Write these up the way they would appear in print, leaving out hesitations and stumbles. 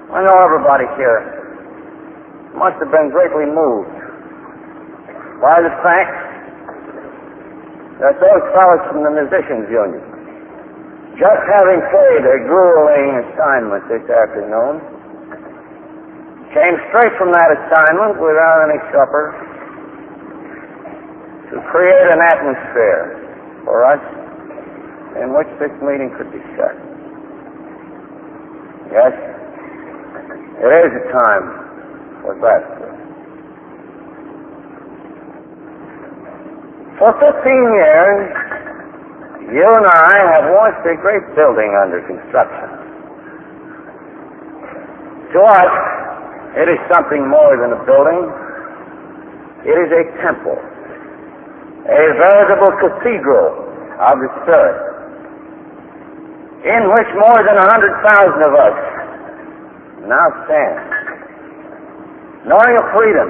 I know everybody here must have been greatly moved by the fact that those fellows from the Musicians Union, just having played a grueling assignment this afternoon, came straight from that assignment without any supper to create an atmosphere for us in which this meeting could be set. Yes, it is a time for that. For 15 years, you and I have watched a great building under construction. To us, it is something more than a building. It is a temple, a veritable cathedral of the Spirit, in which more than 100,000 of us now stand, knowing a freedom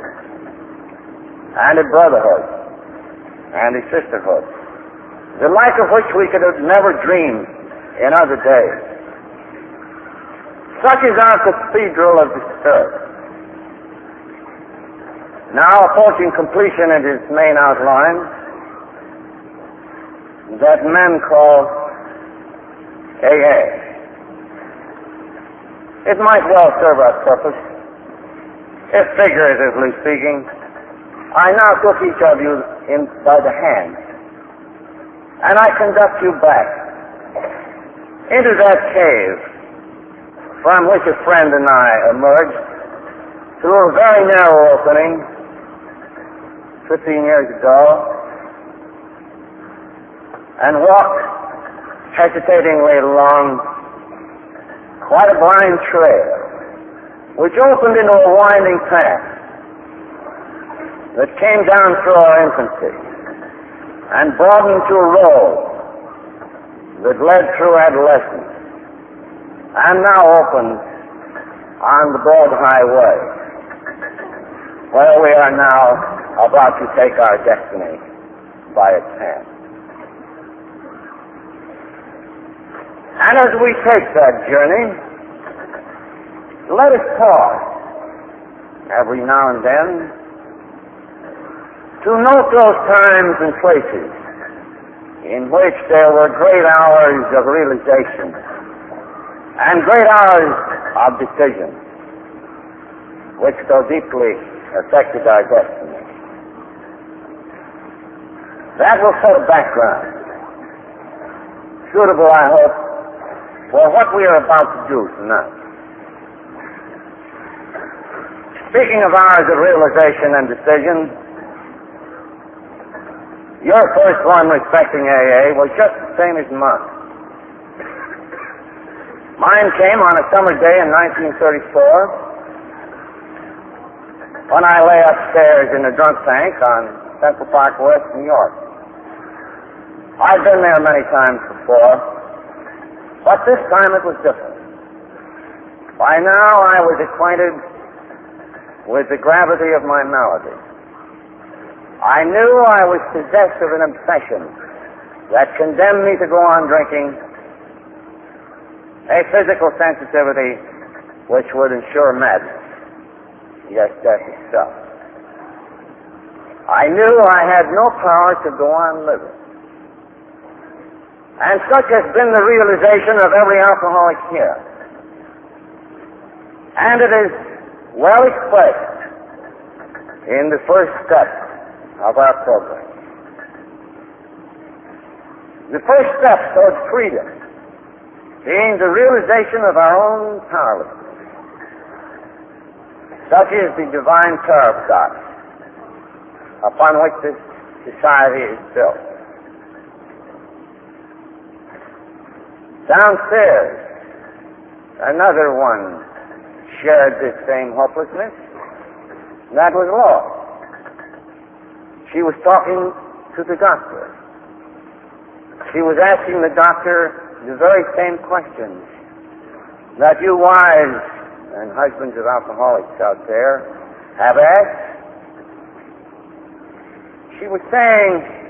and a brotherhood and a sisterhood, the like of which we could have never dreamed in other days. Such is our cathedral of the Spirit, now approaching completion in its main outline, that men call AA. It might well serve our purpose if, figuratively speaking, I now took each of you in by the hand and I conduct you back into that cave from which a friend and I emerged through a very narrow opening 15 years ago and walked hesitatingly along quite a blind trail which opened into a winding path that came down through our infancy and broadened to a road that led through adolescence and now opens on the broad highway where we are now about to take our destiny by its hand. And as we take that journey, let us pause every now and then to note those times and places in which there were great hours of realization and great hours of decision which so deeply affected our destiny. That will set a background, suitable, I hope, for what we are about to do tonight. Speaking of hours of realization and decision, your first one respecting AA was just the same as mine. Mine came on a summer day in 1934 when I lay upstairs in a drunk tank on Central Park West, New York. I've been there many times before, but this time it was different. By now I was acquainted with the gravity of my malady. I knew I was possessed of an obsession that condemned me to go on drinking, a physical sensitivity which would ensure madness, yes, death itself. I knew I had no power to go on living. And such has been the realization of every alcoholic here. And it is well expressed in the first step of our program. The first step towards freedom being the realization of our own powerlessness. Such is the divine paradox upon which this society is built. Downstairs, another one shared this same hopelessness. That was Laura. She was talking to the doctor. She was asking the doctor the very same questions that you wives and husbands of alcoholics out there have asked. She was saying,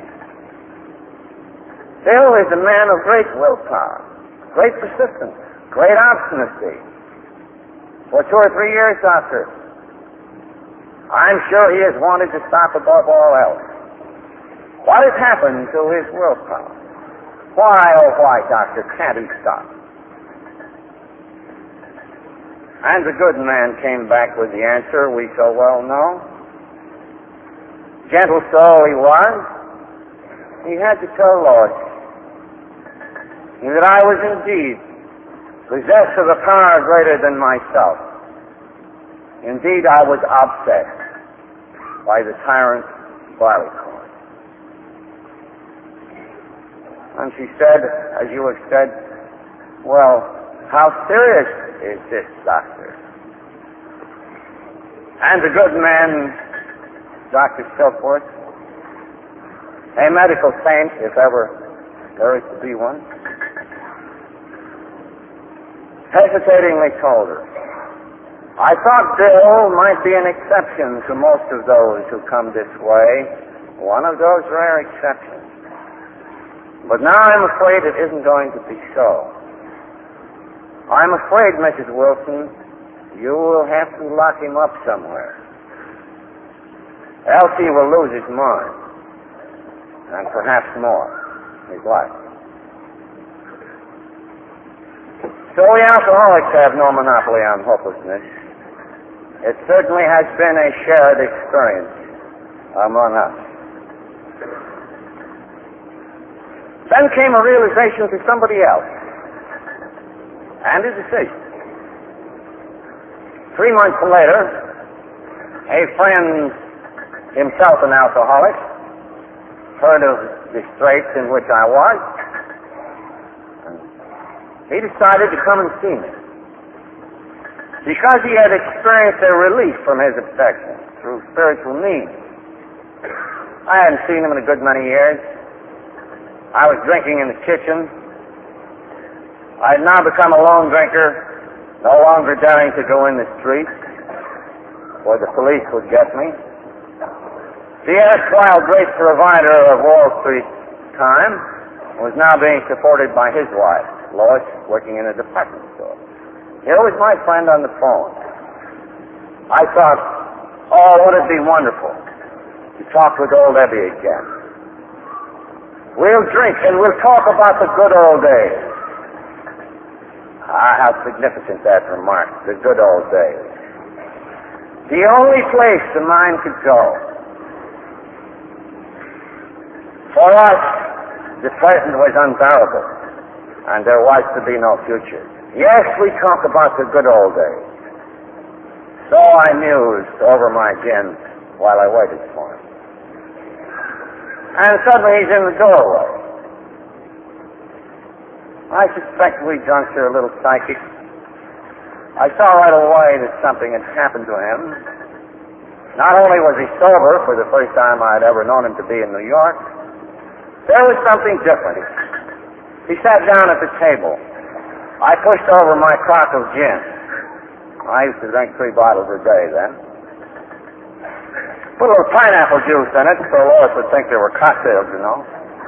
Bill is a man of great willpower, great persistence, great obstinacy. For 2 or 3 years, doctor. I'm sure he has wanted to stop above all else. What has happened to his willpower? Why, oh why, doctor, can't he stop? And the good man came back with the answer we so well know. Gentle soul he was. He had to tell Lois that I was indeed possessed of a power greater than myself. Indeed, I was obsessed by the tyrant Barleycorn. And she said, as you have said, well, how serious is this, doctor? And the good man, Dr. Silkworth, a medical saint, if ever there is to be one, hesitatingly told her, I thought Bill might be an exception to most of those who come this way, one of those rare exceptions. But now I'm afraid it isn't going to be so. I'm afraid, Mrs. Wilson, you will have to lock him up somewhere. Else he will lose his mind, and perhaps more, his life. So we alcoholics have no monopoly on hopelessness. It certainly has been a shared experience among us. Then came a realization to somebody else, and a decision. 3 months later, a friend, himself an alcoholic, heard of the straits in which I was. He decided to come and see me because he had experienced a relief from his obsession through spiritual means. I hadn't seen him in a good many years. I was drinking in the kitchen. I had now become a lone drinker, no longer daring to go in the street where the police would get me. The erstwhile great provider of Wall Street time was now being supported by his wife, Lois, working in a department store. Here was my friend on the phone. I thought, oh, would it be wonderful to talk with old Ebby again. We'll drink and we'll talk about the good old days. Ah, how significant that remark, the good old days. The only place the mind could go. For us, the present was unbearable, and there was to be no future. Yes, we talk about the good old days. So I mused over my gin while I waited for him. And suddenly he's in the doorway. I suspect we junks are a little psychic. I saw right away that something had happened to him. Not only was he sober for the first time I had ever known him to be in New York, there was something different. He sat down at the table. I pushed over my crock of gin. I used to drink 3 bottles a day then. Put a little pineapple juice in it so Lois would think they were cocktails, you know.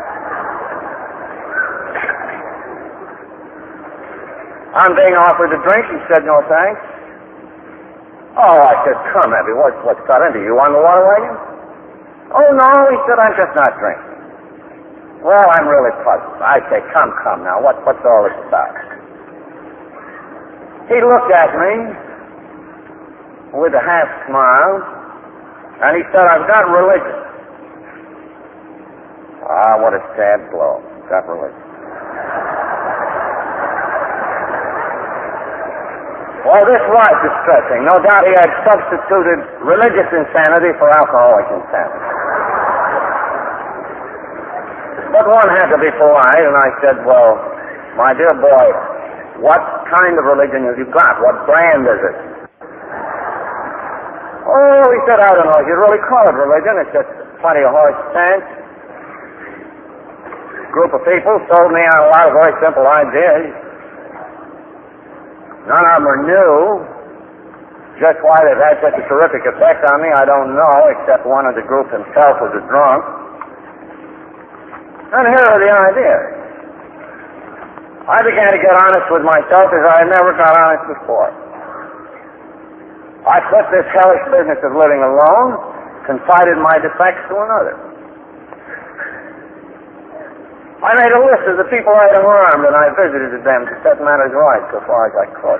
On being offered a drink, he said no thanks. Oh, I said, come, Abby, what's got into you? You on the water wagon? Oh, no, he said, I'm just not drinking. Well, I'm really puzzled. I say, come now, what's all this about? He looked at me with a half smile, and he said, I've got religion. Ah, what a sad blow. Got religion. Well, this was distressing. No doubt he had substituted religious insanity for alcoholic insanity. But one had to be polite, and I said, well, my dear boy, what kind of religion have you got? What brand is it? Oh, he said, I don't know if you'd really call it religion. It's just plenty of horse sense. Group of people sold me on a lot of very simple ideas. None of them are new. Just why they've had such a terrific effect on me, I don't know, except one of the group himself was a drunk. And here are the ideas. I began to get honest with myself as I had never got honest before. I quit this hellish business of living alone, confided my defects to another. I made a list of the people I had harmed, and I visited them to set matters right so far as I could.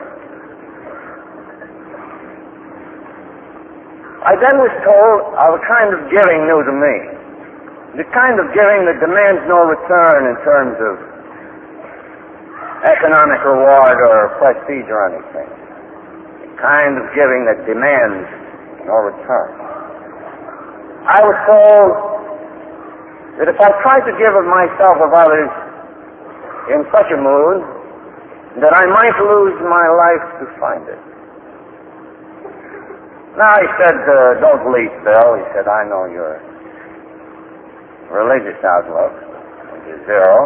I then was told of a kind of giving new to me. The kind of giving that demands no return in terms of economic reward or prestige or anything. The kind of giving that demands no return. I was told that if I tried to give of myself of others in such a mood, that I might lose my life to find it. Now, he said, don't leap, Bill. He said, I know your religious outlook, which is zero.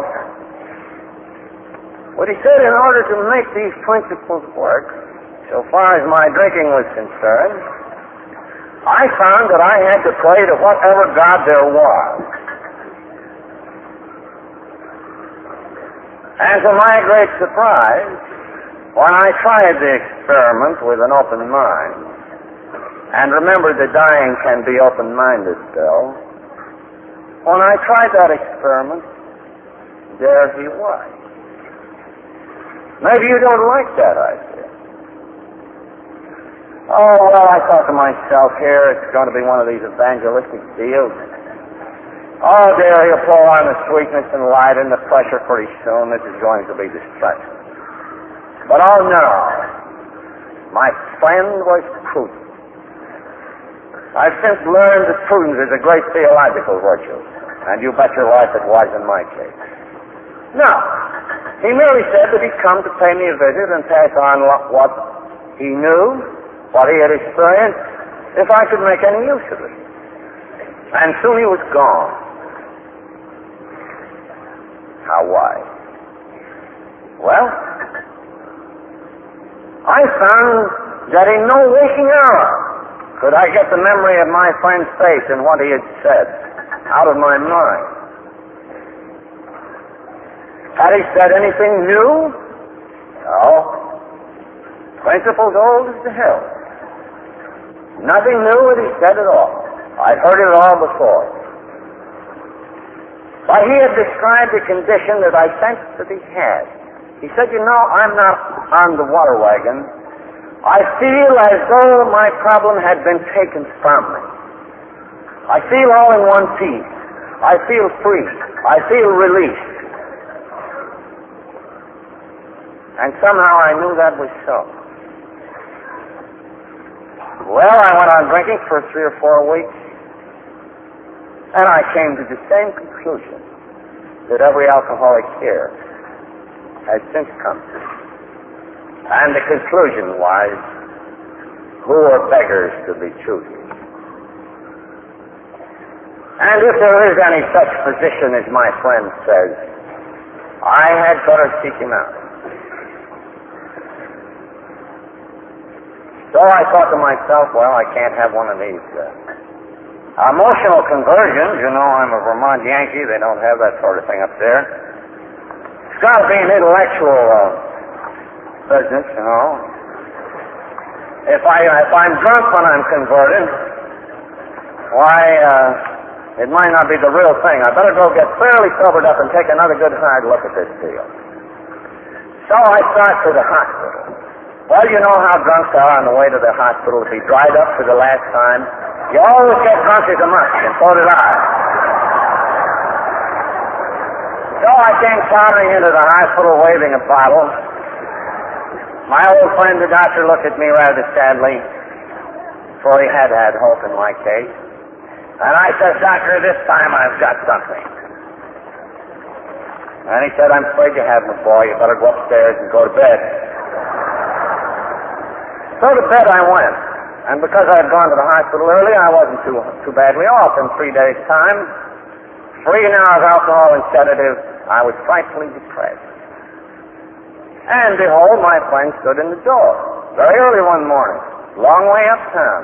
But he said, in order to make these principles work, so far as my drinking was concerned, I found that I had to pray to whatever God there was. And to my great surprise, when I tried the experiment with an open mind, and remember that dying can be open-minded, Bill, when I tried that experiment, there he was. Maybe you don't like that idea. Oh, well, I thought to myself, here it's going to be one of these evangelistic deals. Oh, dear, he'll pull on the sweetness and lighten the pressure pretty soon. This is going to be distressing. But oh no, my friend was prudent. I've since learned that prudence is a great theological virtue, and you bet your life it was in my case. No, he merely said that he'd come to pay me a visit and pass on what he knew, what he had experienced, if I could make any use of it. And soon he was gone. How wise. Well, I found that in no waking hour could I get the memory of my friend's face and what he had said out of my mind. Had he said anything new? No. Principles old as the hill. Nothing new that he said at all. I'd heard it all before. But he had described a condition that I sensed that he had. He said, you know, I'm not on the water wagon. I feel as though my problem had been taken from me. I feel all in one piece. I feel free. I feel released. And somehow I knew that was so. Well, I went on drinking for 3 or 4 weeks, and I came to the same conclusion that every alcoholic here has since come to. And the conclusion was, who are beggars to be choosers? And if there is any such physician as my friend says, I had better seek him out. So I thought to myself, well, I can't have one of these emotional conversions. You know, I'm a Vermont Yankee. They don't have that sort of thing up there. It's got to be an intellectual business, you know. If I'm drunk when I'm converted, why, it might not be the real thing. I better go get fairly sobered up and take another good hard look at this deal. So I start for the hospital. Well, you know how drunks are on the way to the hospital. If he dried up for the last time, you always get drunk as a monkey, and so did I. So I came sauntering into the hospital waving a bottle. My old friend, the doctor, looked at me rather sadly, for he had hope in my case. And I said, Doctor, this time I've got something. And he said, I'm afraid you haven't, boy. You better go upstairs and go to bed. So to bed I went. And because I had gone to the hospital early, I wasn't too badly off. In 3 days' time, free now of alcohol and sedatives, I was frightfully depressed. And behold, my friend stood in the door, very early one morning, long way uptown.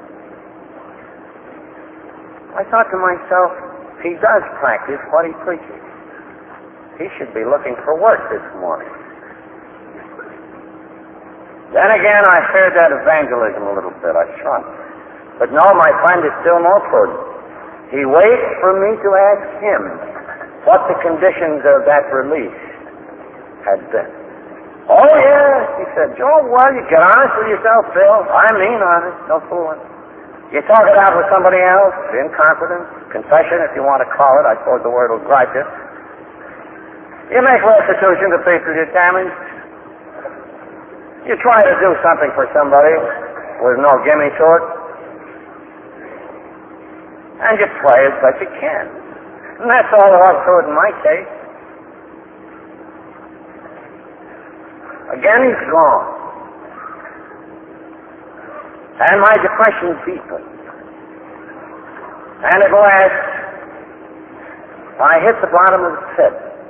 I thought to myself, he does practice what he preaches. He should be looking for work this morning. Then again, I feared that evangelism a little bit. I shrunk. But no, my friend is still more prudent. He waits for me to ask him what the conditions of that release had been. Oh, yes, he said, Joe, well, you get honest with yourself, Bill. I mean honest, no fooling. You talk it out with somebody else, in confidence, confession, if you want to call it. I suppose the word will gripe you. You make restitution to people you're damaged. You try to do something for somebody with no gimme to it. And you pray as best you can. And that's all there was to it in my case. Again, he's gone. And my depression deepened. And at last, I hit the bottom of the pit.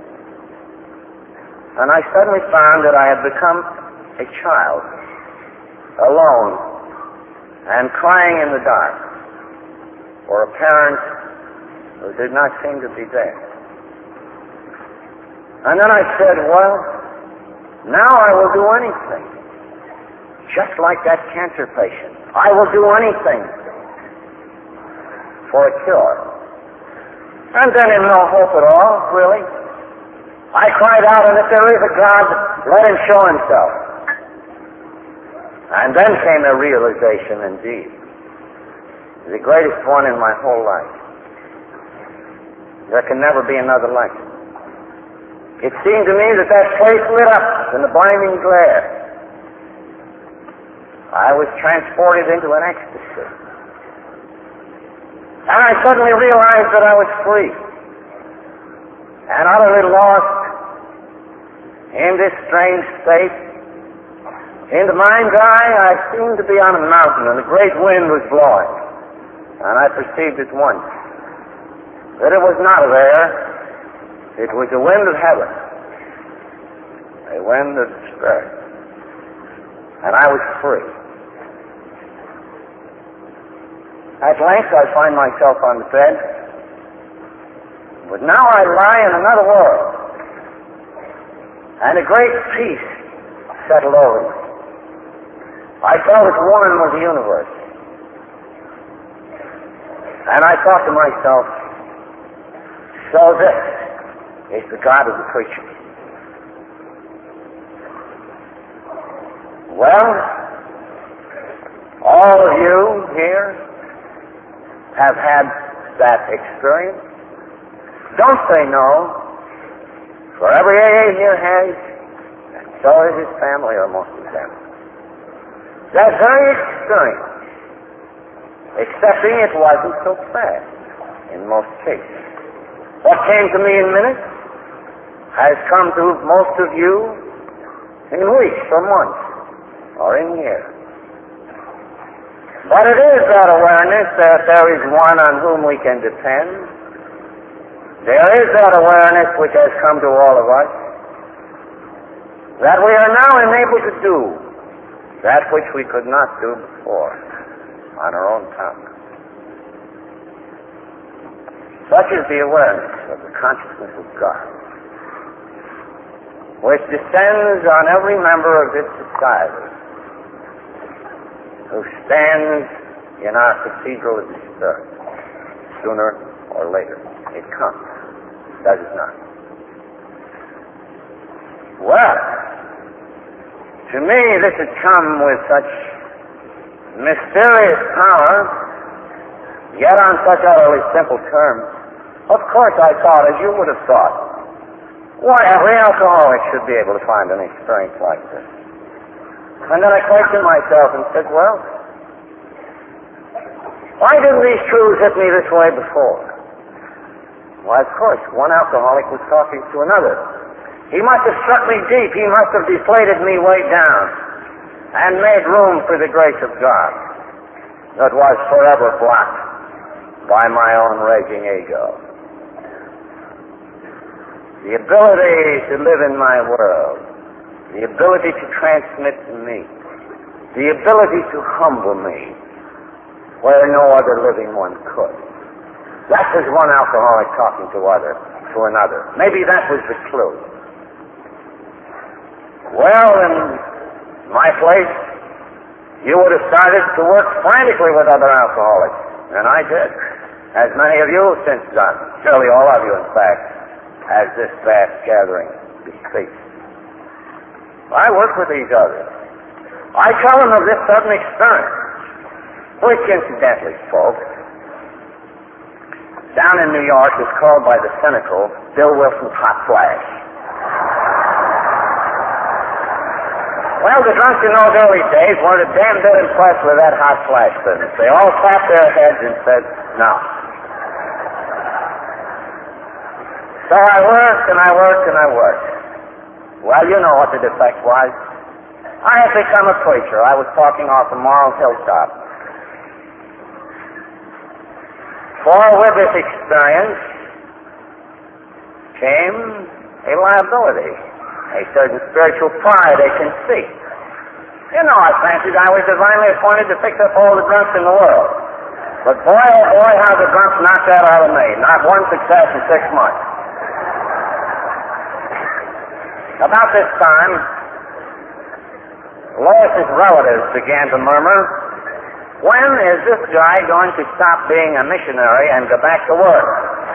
And I suddenly found that I had become a child, alone, and crying in the dark for a parent who did not seem to be there. And then I said, well, now I will do anything. Just like that cancer patient. I will do anything for a cure. And then in no hope at all, really, I cried out, and if there is a God, let him show himself. And then came a realization indeed. The greatest one in my whole life. There can never be another like it. It seemed to me that that place lit up in the blinding glare. I was transported into an ecstasy. And I suddenly realized that I was free and utterly lost in this strange state. In the mind's eye, I seemed to be on a mountain, and a great wind was blowing. And I perceived at once that it was not of air, it was a wind of heaven, a wind of the Spirit. And I was free. At length I find myself on the bed, but now I lie in another world, and a great peace settled over me. I felt at one with the universe, and I thought to myself, so this is the God of the creature. Well, all of you here have had that experience. Don't say no, for every AA here has, and so is his family, or most of his family. That very experience, excepting it wasn't so fast in most cases. What came to me in minutes has come to most of you in weeks or months or in years. But it is that awareness that there is one on whom we can depend. There is that awareness which has come to all of us, that we are now enabled to do that which we could not do before on our own tongue. Such is the awareness of the consciousness of God, which descends on every member of this society who stands in our cathedral of the Spirit. Sooner or later, it comes. Does it not? Well, to me, this had come with such mysterious power, yet on such utterly simple terms. Of course, I thought, as you would have thought, why, every alcoholic should be able to find an experience like this. And then I questioned myself and said, well, why didn't these truths hit me this way before? Well, of course, one alcoholic was talking to another. He must have struck me deep. He must have deflated me way down and made room for the grace of God that was forever blocked by my own raging ego. The ability to live in my world, the ability to transmit to me, the ability to humble me where no other living one could. That was one alcoholic talking to another. Maybe that was the clue. Well, in my place, you would have started to work frantically with other alcoholics. And I did. As many of you have since done. Surely all of you, in fact, as this vast gathering bespeaks. I work with these others. I tell them of this sudden experience, which incidentally, folks, down in New York is called by the cynical Bill Wilson's hot flash. Well, the drunks in those early days weren't a damn bit impressed with that hot flash business. They all clapped their heads and said, no. So I worked and I worked and I worked. Well, you know what the defect was. I had become a preacher. I was talking off the moral hilltop. For with this experience came a liability, a certain spiritual pride, a conceit. You know, I fancied I was divinely appointed to fix up all the drunks in the world. But boy, oh boy, how the drunks knocked that out of me. Not one success in 6 months. About this time, Lois's relatives began to murmur, when is this guy going to stop being a missionary and go back to work?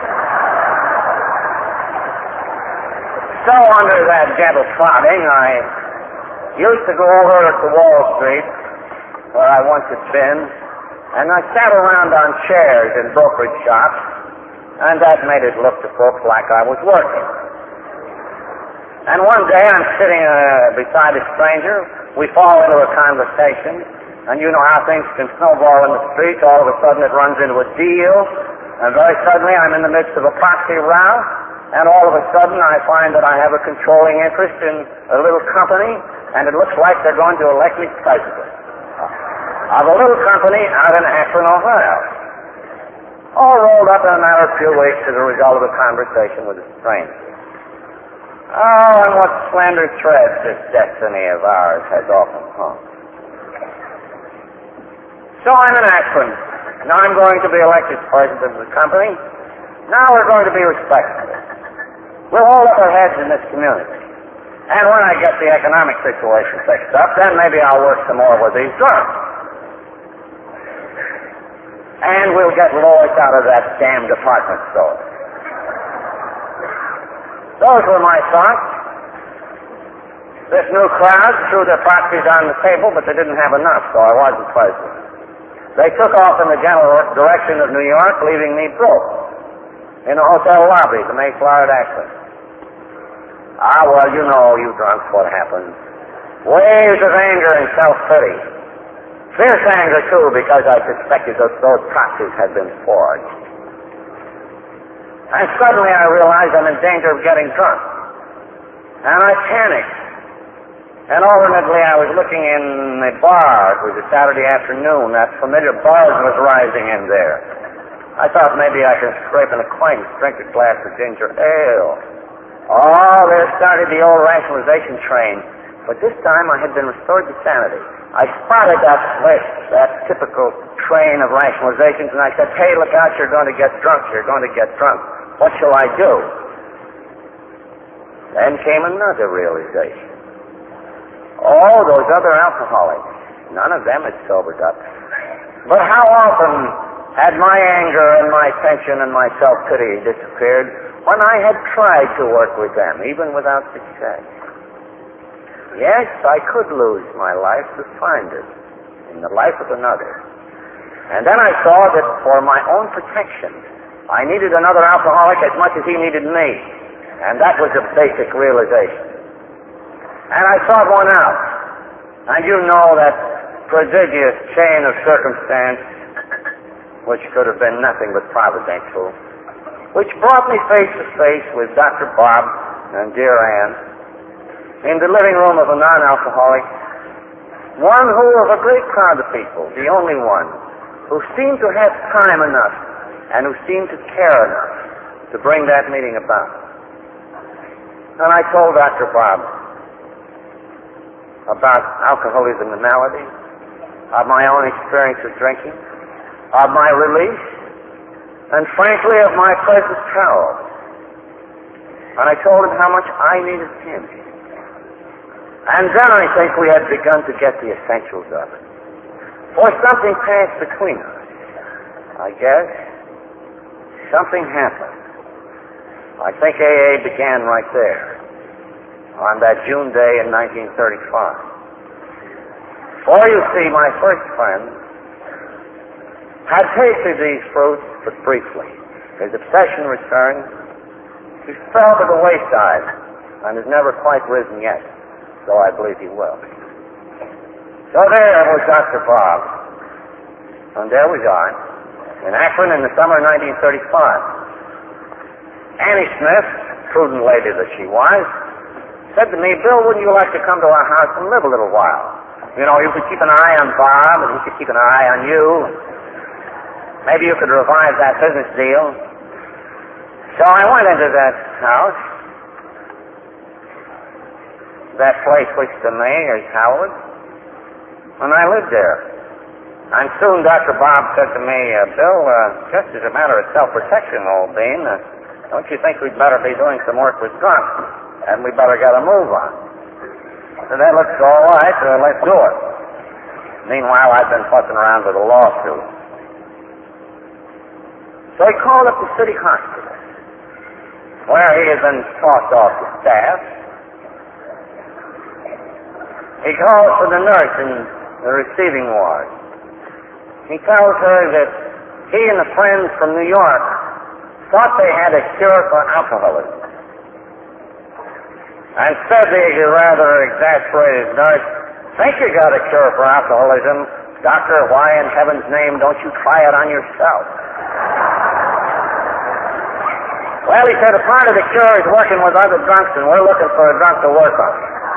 So under that gentle prodding, I used to go over to Wall Street, where I once had been, and I sat around on chairs in brokerage shops, and that made it look to folks like I was working. And one day I'm sitting beside a stranger, we fall into a conversation, and you know how things can snowball in the streets. All of a sudden it runs into a deal, and very suddenly I'm in the midst of a proxy row, and all of a sudden I find that I have a controlling interest in a little company, and it looks like they're going to elect me president of a little company out in Akron, Ohio. All rolled up in a matter of a few weeks as a result of a conversation with a stranger. Oh, and what slender threads this destiny of ours has often hung. So I'm in Akron. Now I'm going to be elected president of the company. Now we're going to be respected. We'll hold up our heads in this community. And when I get the economic situation fixed up, then maybe I'll work some more with these drunks. And we'll get Lois out of that damn department store. Those were my thoughts. This new crowd threw their proxies on the table, but they didn't have enough, so I wasn't president. They took off in the general direction of New York, leaving me broke in a hotel lobby, the Mayflower at Akron. Ah, well, you know, you drunks, what happened. Waves of anger and self-pity. Fierce anger, too, because I suspected that those proxies had been forged. And suddenly I realized I'm in danger of getting drunk. And I panicked. And alternately I was looking in a bar. It was a Saturday afternoon. That familiar buzz was rising in there. I thought maybe I could scrape an acquaintance, drink a glass of ginger ale. Oh, there started the old rationalization train. But this time I had been restored to sanity. I spotted that typical train of rationalizations, and I said, hey, look out, you're going to get drunk. You're going to get drunk. What shall I do? Then came another realization. Oh, those other alcoholics, none of them had sobered up. But how often had my anger and my tension and my self-pity disappeared when I had tried to work with them, even without success? Yes, I could lose my life to find it in the life of another. And then I saw that for my own protection, I needed another alcoholic as much as he needed me. And that was a basic realization. And I sought one out. And you know that prodigious chain of circumstance, which could have been nothing but providential, which brought me face to face with Dr. Bob and dear Ann in the living room of a non-alcoholic, one who of a great crowd of people, the only one, who seemed to have time enough and who seemed to care enough to bring that meeting about. And I told Dr. Bob about alcoholism and malady, of my own experience of drinking, of my release, and frankly of my present peril. And I told him how much I needed him. And then I think we had begun to get the essentials of it. For something passed between us, I guess. Something happened. I think AA began right there, on that June day in 1935. For you see, my first friend had tasted these fruits but briefly. His obsession returned. He fell to the wayside and has never quite risen yet, though I believe he will. So there was Dr. Bob, and there was I, in Akron in the summer of 1935. Annie Smith, prudent lady that she was, said to me, Bill, wouldn't you like to come to our house and live a little while? You know, you could keep an eye on Bob, and he could keep an eye on you. Maybe you could revive that business deal. So I went into that house, that place which to me is Howard, and I lived there. And soon Dr. Bob said to me, Bill, just as a matter of self-protection, old bean, don't you think we'd better be doing some work with drunks? And we better get a move on. I said, that looks all right, let's do it. Meanwhile, I've been fussing around with a lawsuit. So he called up the city hospital, where he had been tossed off the staff. He calls for the nurse in the receiving ward. He tells her that he and the friends from New York thought they had a cure for alcoholism. And said the rather exasperated nurse, think you got a cure for alcoholism, doctor, why in heaven's name don't you try it on yourself? Well, he said, a part of the cure is working with other drunks, and we're looking for a drunk to work on.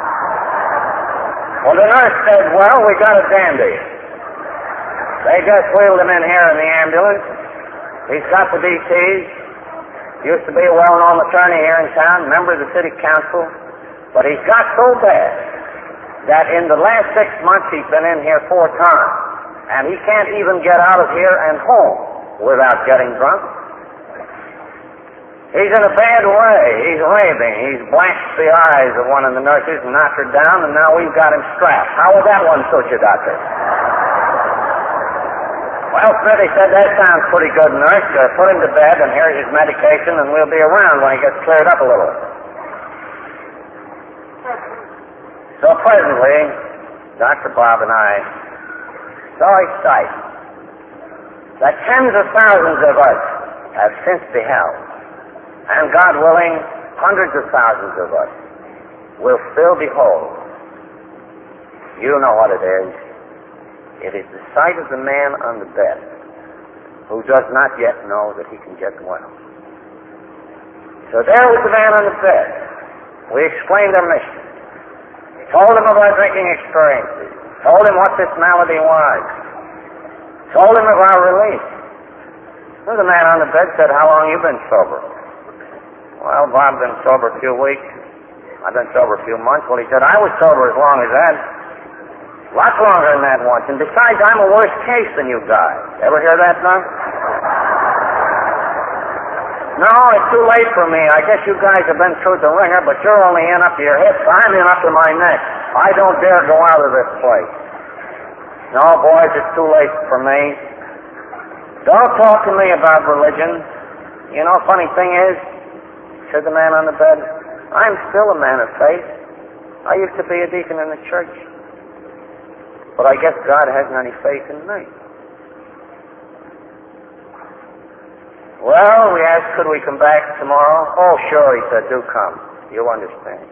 Well, the nurse said, well, we got a dandy. They just wheeled him in here in the ambulance. He's got the DTs. Used to be a well-known attorney here in town, member of the city council. But he's got so bad that in the last 6 months he's been in here 4 times. And he can't even get out of here and home without getting drunk. He's in a bad way. He's raving. He's blanched the eyes of one of the nurses and knocked her down, and now we've got him strapped. How would that one suit you, doctor? Well, Smithy said, that sounds pretty good, nurse. Put him to bed, and here's his medication, and we'll be around when he gets cleared up a little. So presently, Dr. Bob and I saw a sight that tens of thousands of us have since beheld, and God willing, hundreds of thousands of us will still behold. You know what it is. It is the sight of the man on the bed who does not yet know that he can get well. So there was the man on the bed. We explained our mission. Told him of our drinking experiences. Told him what this malady was. Told him of our relief. Well, the man on the bed said, how long you been sober? Well, Bob's been sober a few weeks. I've been sober a few months. Well, he said, I was sober as long as that. Lots longer than that once. And besides, I'm a worse case than you guys. Ever hear that, son? No, it's too late for me. I guess you guys have been through the ringer, but you're only in up to your hips. I'm in up to my neck. I don't dare go out of this place. No, boys, it's too late for me. Don't talk to me about religion. You know, funny thing is, said the man on the bed, I'm still a man of faith. I used to be a deacon in the church. But I guess God hasn't any faith in me. Well, we asked, could we come back tomorrow? Oh, sure, he said, do come. You'll understand.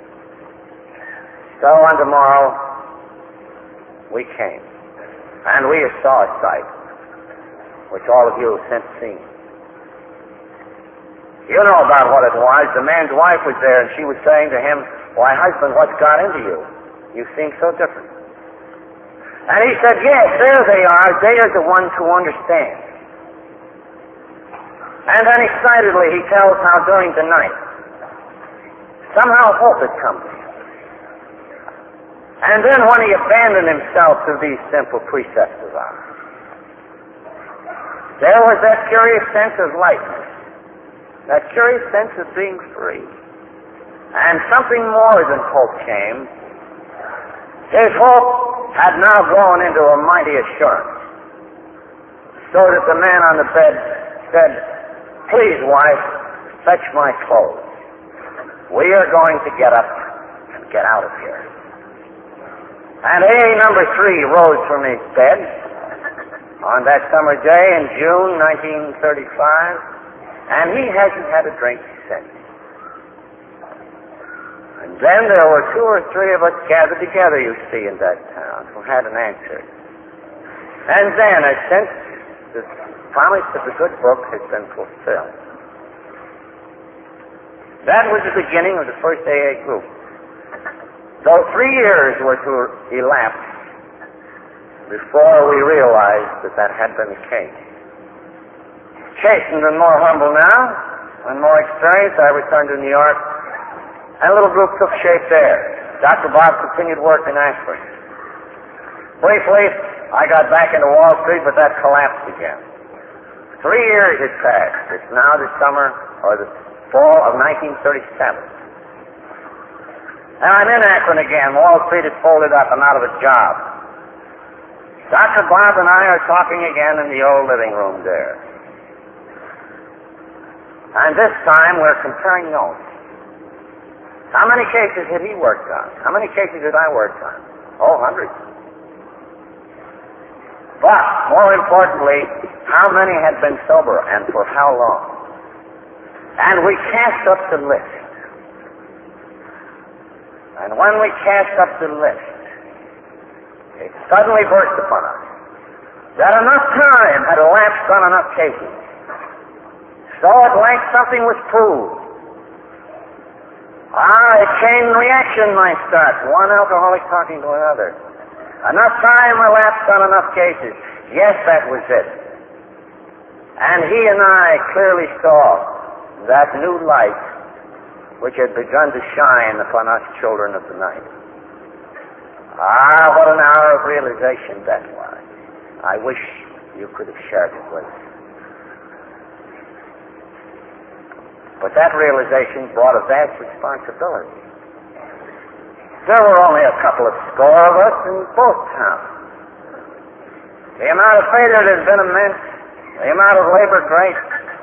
So on tomorrow, we came. And we saw a sight, which all of you have since seen. You know about what it was. The man's wife was there, and she was saying to him, why, husband, what's got into you? You seem so different. And he said, yes, there they are. They are the ones who understand. And then excitedly he tells how during the night, somehow hope had come to him. And then when he abandoned himself to these simple precepts of ours, there was that curious sense of lightness, that curious sense of being free. And something more than hope came, His hope had now grown into a mighty assurance, so that the man on the bed said, "Please, wife, fetch my clothes. We are going to get up and get out of here." And A number 3 rose from his bed on that summer day in June 1935, and he hasn't had a drink since. And then there were 2 or 3 of us gathered together, you see, in that town, who had an answer. And then, since the promise of the good book has been fulfilled, that was the beginning of the first AA group. Though 3 years were to elapse before we realized that had been the case. Chastened and more humble now, and more experienced, I returned to New York, and a little group took shape there. Dr. Bob continued work in Akron. Briefly, I got back into Wall Street, but that collapsed again. 3 years had passed. It's now the summer, or the fall of 1937. And I'm in Akron again. Wall Street is folded up. I'm out of a job. Dr. Bob and I are talking again in the old living room there. And this time we're comparing notes. How many cases had he worked on? How many cases had I worked on? Oh, hundreds. But, more importantly, how many had been sober and for how long? And we cast up the list. And when we cast up the list, it suddenly burst upon us that enough time had elapsed on enough cases. So at length something was proved. A chain reaction might start, one alcoholic talking to another. Enough time elapsed on enough cases. Yes, that was it. And he and I clearly saw that new light which had begun to shine upon us children of the night. What an hour of realization that was. I wish you could have shared it with us. But that realization brought a vast responsibility. There were only a couple of score of us in both towns. The amount of failure had been immense, the amount of labor great.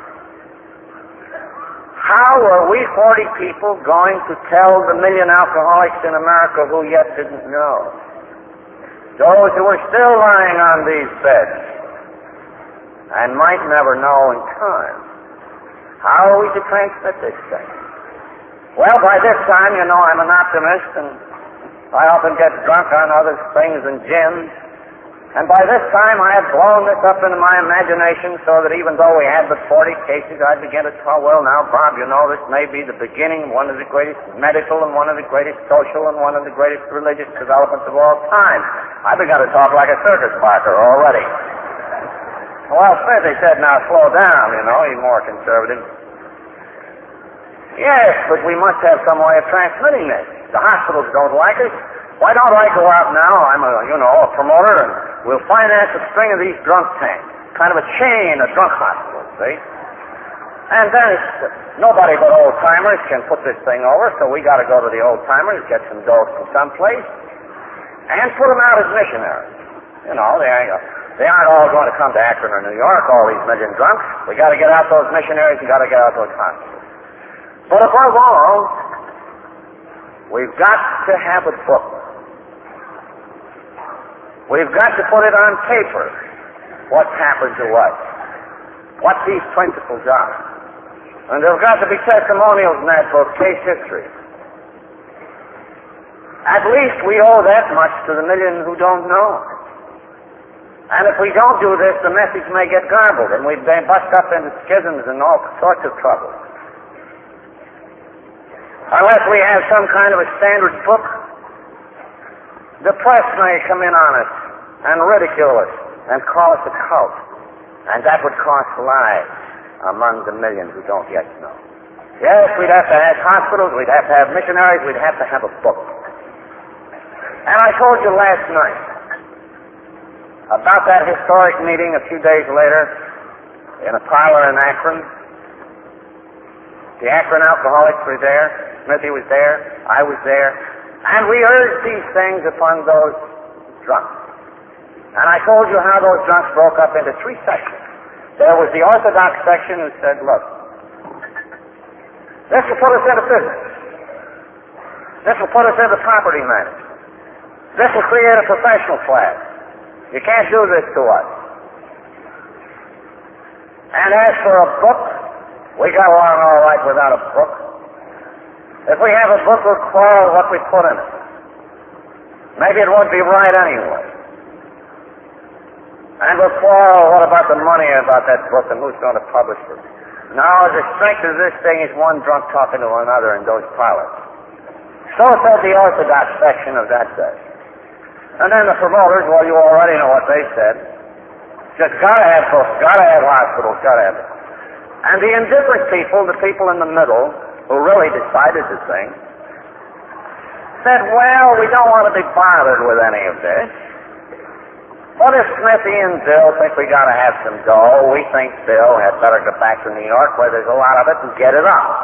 How were we 40 people going to tell the million alcoholics in America who yet didn't know? Those who were still lying on these beds and might never know in time. How are we to transmit this thing? Well, by this time, you know, I'm an optimist, and I often get drunk on other things than gin. And by this time, I had blown this up into my imagination so that even though we had but 40 cases, I began to talk, well, now, Bob, you know, this may be the beginning of one of the greatest medical and one of the greatest social and one of the greatest religious developments of all time. I began to talk like a circus barker already. Well, Smith, he said, now slow down, you know, he's more conservative. Yes, but we must have some way of transmitting this. The hospitals don't like us. Why don't I go out now? I'm a promoter, and we'll finance a string of these drunk tanks. Kind of a chain of drunk hospitals, see? And then nobody but old-timers can put this thing over, so we got to go to the old-timers, get some dough from someplace, and put them out as missionaries. You know, they aren't all going to come to Akron or New York, all these million drunks. We got to get out those missionaries and got to get out those hospitals. But above all, we've got to have a book. We've got to put it on paper, what's happened to us, what these principles are. And there've got to be testimonials in that book, case history. At least we owe that much to the million who don't know. And if we don't do this, the message may get garbled, and we may bust up into schisms and all sorts of trouble. Unless we have some kind of a standard book, the press may come in on us and ridicule us and call us a cult. And that would cost lives among the million who don't yet know. Yes, we'd have to have hospitals, we'd have to have missionaries, we'd have to have a book. And I told you last night about that historic meeting a few days later in a parlor in Akron. The Akron alcoholics were there. Smithy was there. I was there. And we urged these things upon those drunks. And I told you how those drunks broke up into three sections. There was the Orthodox section who said, look, this will put us into business. This will put us into property management. This will create a professional class. You can't do this to us. And as for a book, we got along all right without a book. If we have a book, we'll quarrel what we put in it. Maybe it won't be right anyway. And we'll quarrel what about the money about that book and who's going to publish it. Now, the strength of this thing is one drunk talking to another in those parlors. So said the Orthodox section of that day. And then the promoters, well, you already know what they said. Just gotta have books, gotta have hospitals, gotta have it. And the indifferent people, the people in the middle, who really decided the thing, said, well, we don't want to be bothered with any of this. What if Smithy and Bill think we gotta have some dough? We think Bill had better go back to New York where there's a lot of it and get it out.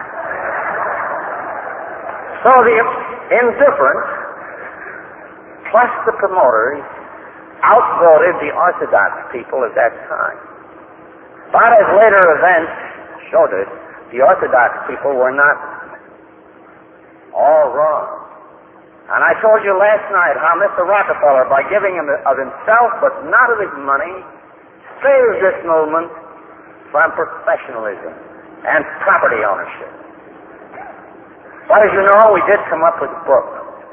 So the indifferent, plus the promoters, outvoted the Orthodox people at that time. But as later events showed us, the Orthodox people were not all wrong. And I told you last night how Mr. Rockefeller, by giving him of himself but not of his money, saved this movement from professionalism and property ownership. But as you know, we did come up with a book,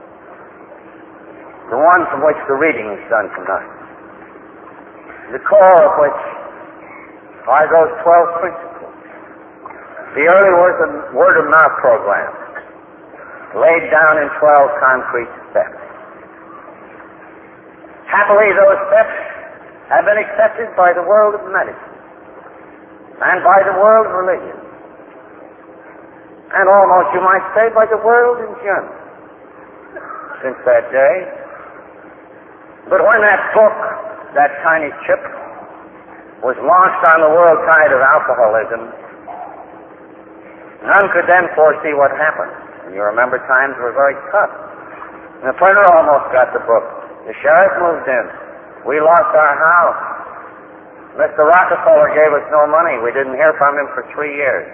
the one from which the reading is done tonight, the core of which are those 12 principles, the early word-of-mouth program, laid down in 12 concrete steps. Happily, those steps have been accepted by the world of medicine and by the world of religion, and almost, you might say, by the world in general since that day. But when that book, that tiny chip, was launched on the world tide of alcoholism, none could then foresee what happened. And you remember times were very tough. And the printer almost got the book. The sheriff moved in. We lost our house. Mr. Rockefeller gave us no money. We didn't hear from him for 3 years.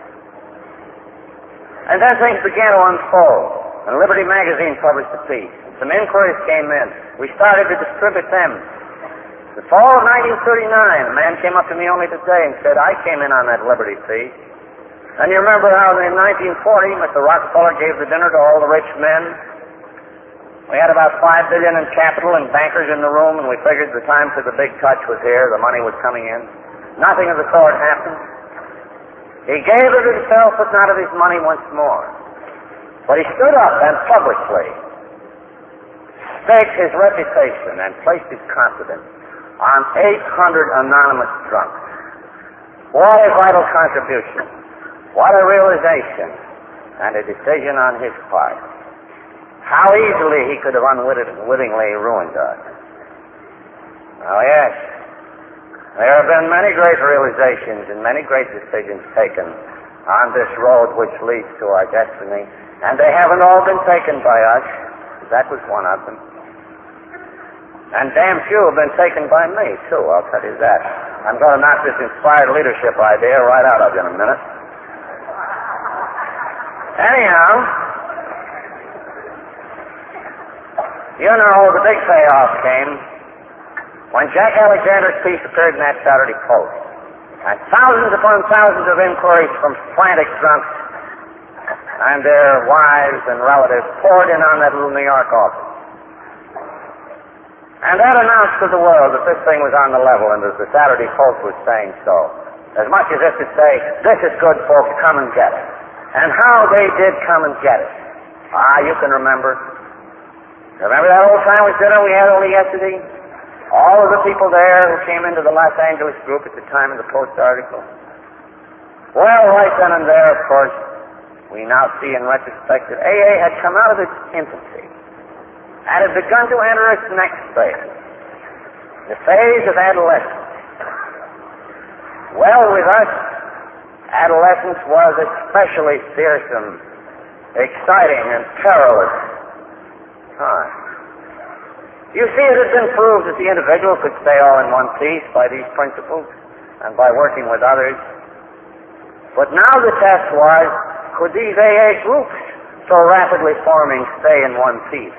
And then things began to unfold. And Liberty Magazine published a piece. Some inquiries came in. We started to distribute them. The fall of 1939, a man came up to me only today and said, I came in on that Liberty piece. And you remember how in 1940, Mr. Rockefeller gave the dinner to all the rich men. We had about $5 billion in capital and bankers in the room, and we figured the time for the big touch was here. The money was coming in. Nothing of the sort happened. He gave of himself, but not of his money once more. But he stood up and publicly staked his reputation and placed his confidence on 800 anonymous drunks. What a vital contribution. What a realization and a decision on his part. How easily he could have unwittingly ruined us. Oh, yes. There have been many great realizations and many great decisions taken on this road which leads to our destiny, and they haven't all been taken by us. That was one of them. And damn few have been taken by me, too, I'll tell you that. I'm going to knock this inspired leadership idea right out of you in a minute. Anyhow, you know, the big payoff came when Jack Alexander's piece appeared in that Saturday Post. And thousands upon thousands of inquiries from frantic drunks and their wives and relatives poured in on that little New York office. And that announced to the world that this thing was on the level, and that the Saturday Post was saying so. As much as if to say, this is good, folks, come and get it. And how they did come and get it. You can remember. Remember that old sandwich dinner we had only yesterday? All of the people there who came into the Los Angeles group at the time of the Post article. Well, right then and there, of course, we now see in retrospect that AA had come out of its infancy and had begun to enter its next phase, the phase of adolescence. Well, with us, adolescence was especially fearsome, exciting, and perilous time. You see, it had been proved that the individual could stay all in one piece by these principles and by working with others. But now the test was, could these AA groups so rapidly forming stay in one piece?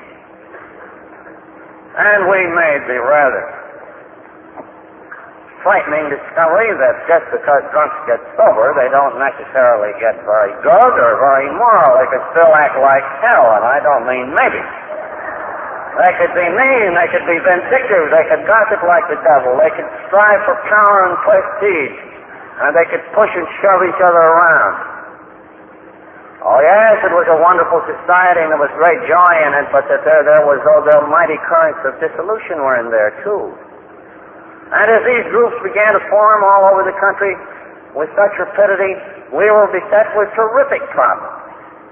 And we made the rather frightening discovery that just because drunks get sober, they don't necessarily get very good or very moral. They could still act like hell, and I don't mean maybe. They could be mean, they could be vindictive, they could gossip like the devil, they could strive for power and prestige, and they could push and shove each other around. Oh yes, it was a wonderful society and there was great joy in it, but that there was the mighty currents of dissolution were in there too. And as these groups began to form all over the country with such rapidity, we were beset with terrific problems.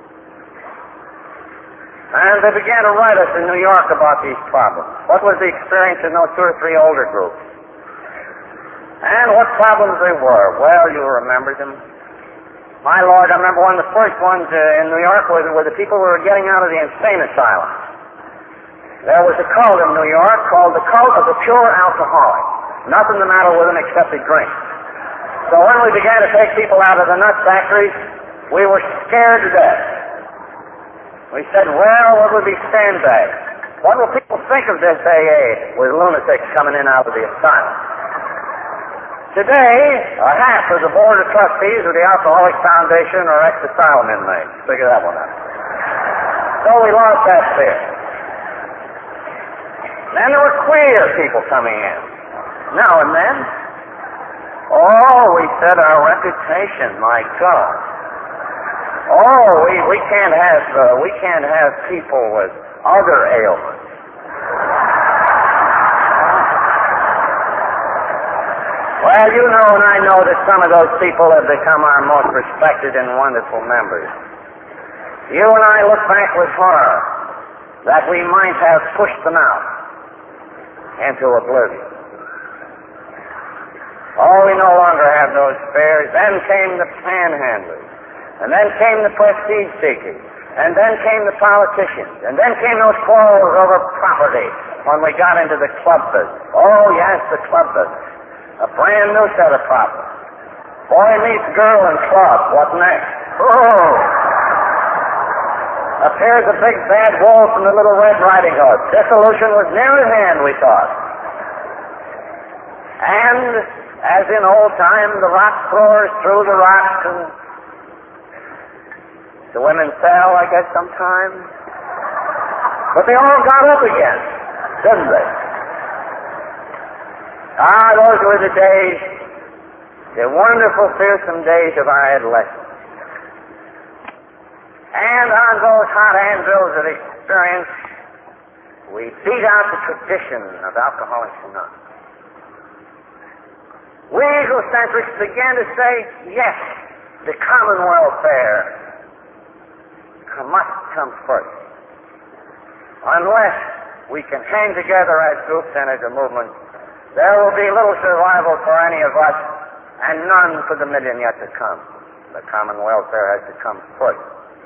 And they began to write us in New York about these problems. What was the experience in those 2 or 3 older groups? And what problems they were? Well, you remember them. My Lord, I remember one of the first ones in New York were the people who were getting out of the insane asylum. There was a cult in New York called the Cult of the Pure Alcoholic. Nothing the matter with them except they drink. So when we began to take people out of the nut factories, we were scared to death. We said, well, what would be sandbags? What will people think of this AA with lunatics coming in out of the asylum? Today, a half of the board of trustees of the Alcoholic Foundation are ex-asylum inmates. Figure that one out. So we lost that fear. Then there were queer people coming in. Now and then. Oh, we said our reputation, my God. Oh, we can't have people with other ailments. Well, you know and I know that some of those people have become our most respected and wonderful members. You and I look back with horror that we might have pushed them out into oblivion. Oh, we no longer have those fears. Then came the panhandlers. And then came the prestige seekers. And then came the politicians. And then came those quarrels over property when we got into the club business. Oh, yes, the club business. A brand new set of problems. Boy meets girl in club. What next? Oh! Appears a big bad wolf from the Little Red Riding Hood. Dissolution was near at hand, we thought. And, as in old time, the rock throwers threw the rocks and the women fell, I guess, sometimes. But they all got up again, didn't they? Ah, those were the days, the wonderful, fearsome days of our adolescence. And on those hot anvils of experience, we beat out the tradition of Alcoholics Anonymous. We egocentrics began to say, yes, the common welfare must come first. Unless we can hang together as groups and as a movement, there will be little survival for any of us and none for the million yet to come. The common welfare has to come first.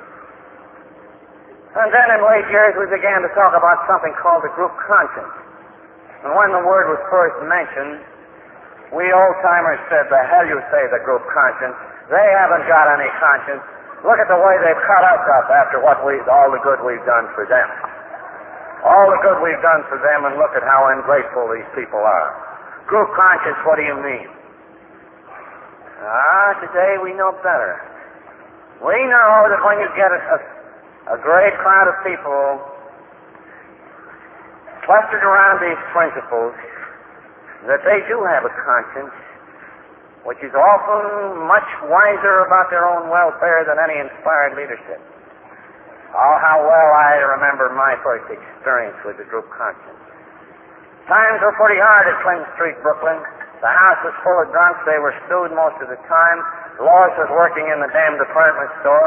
And then in late years we began to talk about something called the group conscience. And when the word was first mentioned, we old-timers said, the hell you say, the group conscience. They haven't got any conscience. Look at the way they've cut us up after all the good we've done for them. All the good we've done for them, and look at how ungrateful these people are. Group conscience, what do you mean? Today we know better. We know that when you get a great crowd of people clustered around these principles, that they do have a conscience, which is often much wiser about their own welfare than any inspired leadership. Oh, how well I remember my first experience with the group conscience. Times were pretty hard at Clinton Street, Brooklyn. The house was full of drunks. They were stewed most of the time. Lois was working in the damn department store.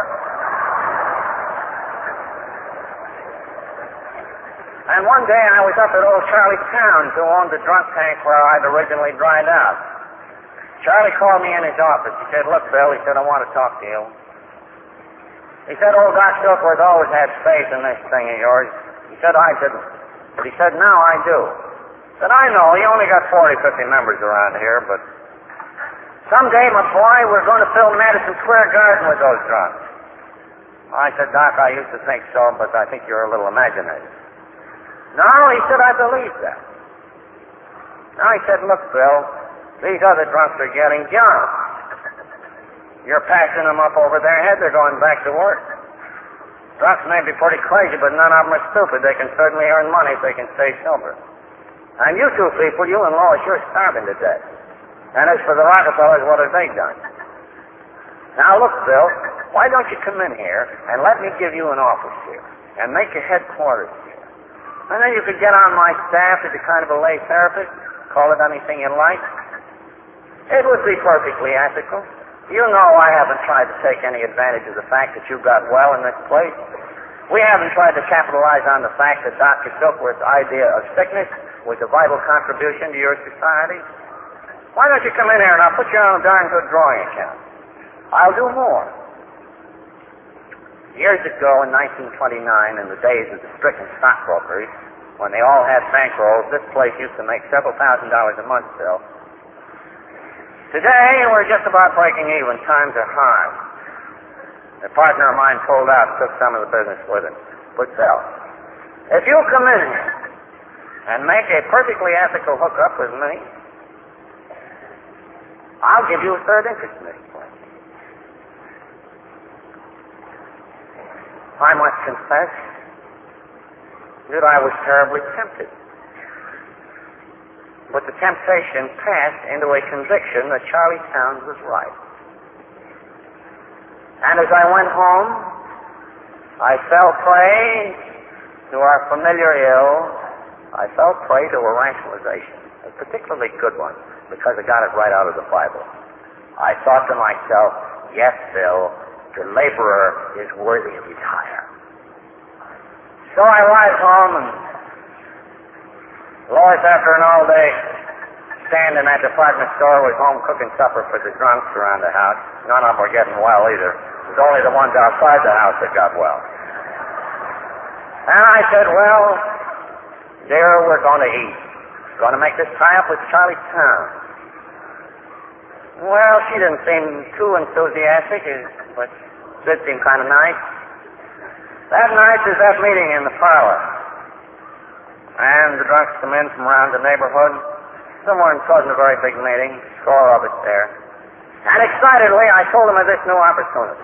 And one day I was up at old Charlie Towns, who owned the drunk tank where I'd originally dried out. Charlie called me in his office. He said, look, Bill, he said, I want to talk to you. He said, old Doc Silkworth always had faith in this thing of yours. He said, I didn't. But he said, now I do. I said, I know, you only got 40, 50 members around here, but someday, my boy, we're going to fill Madison Square Garden with those drunks. I said, Doc, I used to think so, but I think you're a little imaginative. No, he said, I believe that. Now he said, look, Bill, these other drunks are getting jobs. You're passing them up over their head, they're going back to work. Drunks may be pretty crazy, but none of them are stupid. They can certainly earn money if they can stay sober. And you two people, you and Lois, you're starving to death. And as for the Rockefellers, what have they done? Now look, Bill, why don't you come in here and let me give you an office here and make a headquarters here. And then you could get on my staff as a kind of a lay therapist, call it anything you like. It would be perfectly ethical. You know I haven't tried to take any advantage of the fact that you got well in this place. We haven't tried to capitalize on the fact that Dr. Silkworth's idea of sickness was a vital contribution to your society. Why don't you come in here and I'll put you on a darn good drawing account. I'll do more. Years ago in 1929, in the days of the stricken stockbrokers, when they all had bankrolls, this place used to make several $1,000s a month still. Today, we're just about breaking even. Times are hard. A partner of mine pulled out, took some of the business with him. But Bill, if you come in here and make a perfectly ethical hookup with me, I'll give you a third interest in this place. I must confess that I was terribly tempted. But the temptation passed into a conviction that Charlie Towns was right. And as I went home, I fell prey to our familiar ill. I fell prey to a rationalization, a particularly good one, because I got it right out of the Bible. I thought to myself, yes, Bill, the laborer is worthy of his hire. So I arrived home, and Lois, after an all-day stand in that department store, was home cooking supper for the drunks around the house. None of them were getting well either. It was only the ones outside the house that got well. And I said, well, dear, we're going to eat. Going to make this tie-up with Charlie Towns. Well, she didn't seem too enthusiastic, but did seem kind of nice. That night there's that meeting in the parlor. And the drunks come in from around the neighborhood. Someone causing a very big meeting, score of us there. And excitedly, I told them of this new opportunity.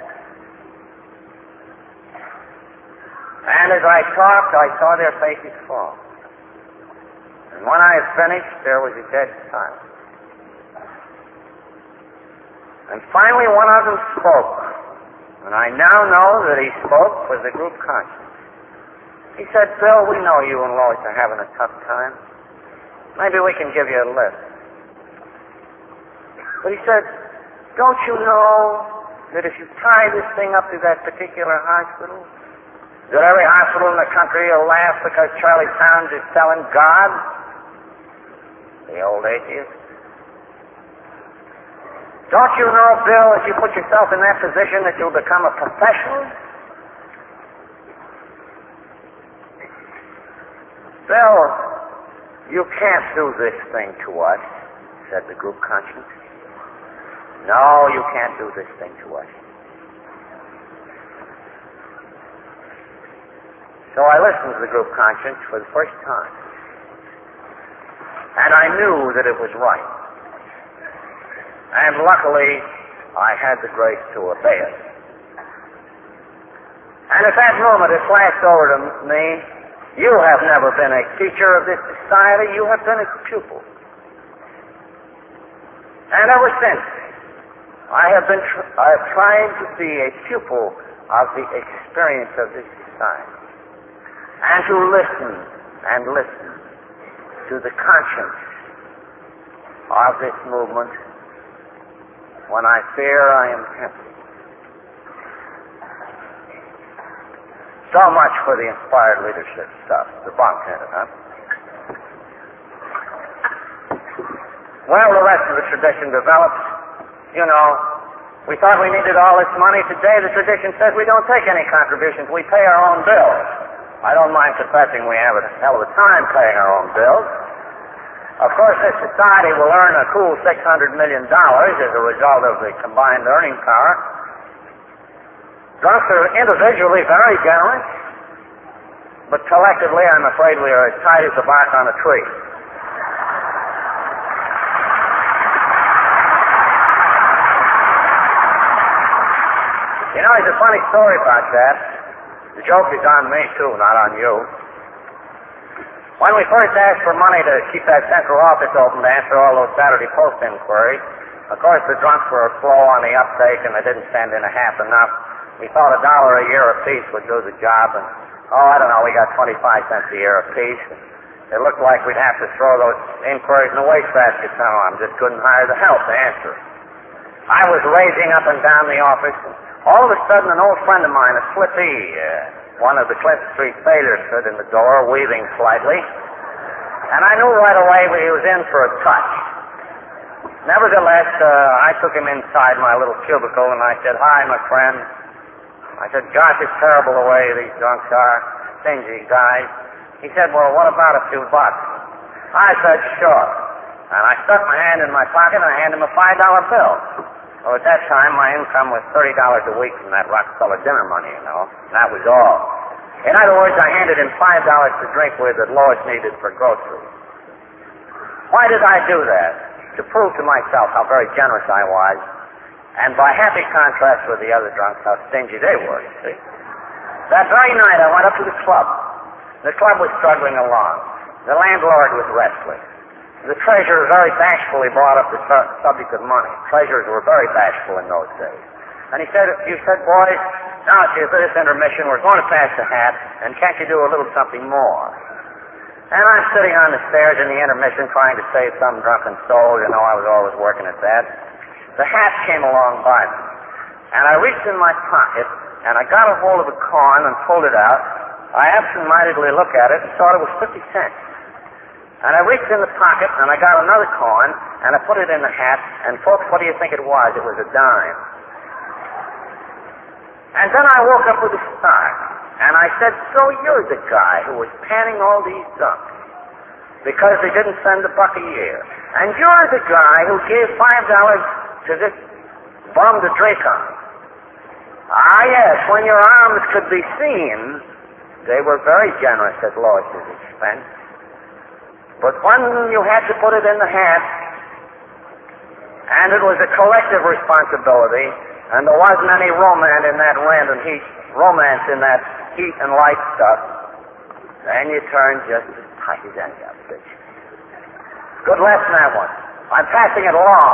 And as I talked, I saw their faces fall. And when I had finished, there was a dead silence. And finally, one of them spoke. And I now know that he spoke for the group conscience. He said, Bill, we know you and Lois are having a tough time. Maybe we can give you a lift. But he said, don't you know that if you tie this thing up to that particular hospital, that every hospital in the country will laugh because Charlie Towns is selling God? The old atheist. Don't you know, Bill, if you put yourself in that position that you'll become a professional? Bill, you can't do this thing to us, said the group conscience. No, you can't do this thing to us. So I listened to the group conscience for the first time. And I knew that it was right. And luckily, I had the grace to obey it. And at that moment, it flashed over to me, you have never been a teacher of this society, you have been a pupil. And ever since, I have tried to be a pupil of the experience of this society. And to listen and listen to the conscience of this movement when I fear I am tempted. So much for the inspired leadership stuff, the bunk headed, huh? Well, the rest of the tradition develops. You know, we thought we needed all this money. Today the tradition says we don't take any contributions. We pay our own bills. I don't mind confessing we have a hell of a time paying our own bills. Of course, this society will earn a cool $600 million as a result of the combined earning power. Drunks are individually very generous, but collectively, I'm afraid we are as tight as the bark on a tree. You know, there's a funny story about that. The joke is on me, too, not on you. When we first asked for money to keep that central office open to answer all those Saturday Post inquiries, of course the drunks were slow on the uptake and they didn't send in a half enough. We thought $1 a year apiece would do the job, and, I don't know, we got 25 cents a year apiece. It looked like we'd have to throw those inquiries in the wastebasket somehow. I just couldn't hire the help to answer. I was raging up and down the office, and all of a sudden an old friend of mine, a Slippy, one of the Clint Street sailors, stood in the door, weaving slightly, and I knew right away he was in for a touch. Nevertheless, I took him inside my little cubicle and I said, "Hi, my friend." I said, "Gosh, it's terrible the way these drunks are. Stingy guys." He said, "Well, what about a few bucks?" I said, "Sure." And I stuck my hand in my pocket and I handed him a $5 bill. Well, at that time, my income was $30 a week from that Rockefeller dinner money, you know. And that was all. In other words, I handed him $5 to drink with that Lois needed for groceries. Why did I do that? To prove to myself how very generous I was, and by happy contrast with the other drunks, how stingy they were, you see. That very night, I went up to the club. The club was struggling along. The landlord was restless. The treasurer very bashfully brought up the subject of money. Treasurers were very bashful in those days. And he said, "Boys, now it's for this intermission, we're going to pass the hat, and can't you do a little something more?" And I'm sitting on the stairs in the intermission trying to save some drunken soul. You know, I was always working at that. The hat came along by me, and I reached in my pocket, and I got a hold of a coin and pulled it out. I absent-mindedly looked at it and thought it was 50 cents. And I reached in the pocket, and I got another coin, and I put it in the hat, and folks, what do you think it was? It was a dime. And then I woke up with a start, and I said, "So you're the guy who was panning all these drunks because they didn't send $1 a year. And you're the guy who gave $5 to this bum to drink on." Ah, yes, when your arms could be seen, they were very generous at Lois's expense. But when you had to put it in the hat, and it was a collective responsibility, and there wasn't any romance in that heat and light stuff, then you turned just as tight as any other bitch. Good lesson, that one. I'm passing it along.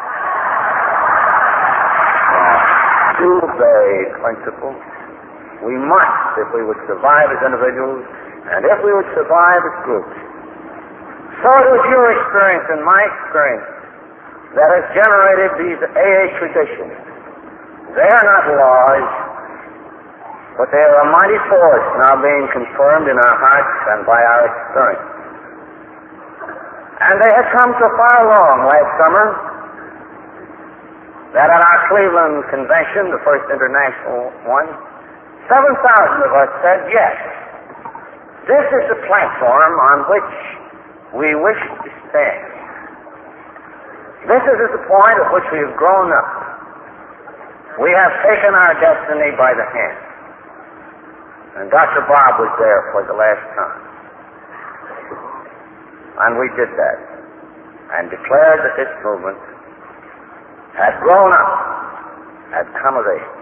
Two vague principles. We must, if we would survive as individuals, and if we would survive as groups. So it was your experience and my experience that has generated these AA traditions. They are not laws, but they are a mighty force now being confirmed in our hearts and by our experience. And they had come so far along last summer that at our Cleveland convention, the first international one, 7,000 of us said, "Yes, this is the platform on which we wish to stand. This is the point at which we have grown up. We have taken our destiny by the hand." And Dr. Bob was there for the last time. And we did that and declared that this movement had grown up, had come of age.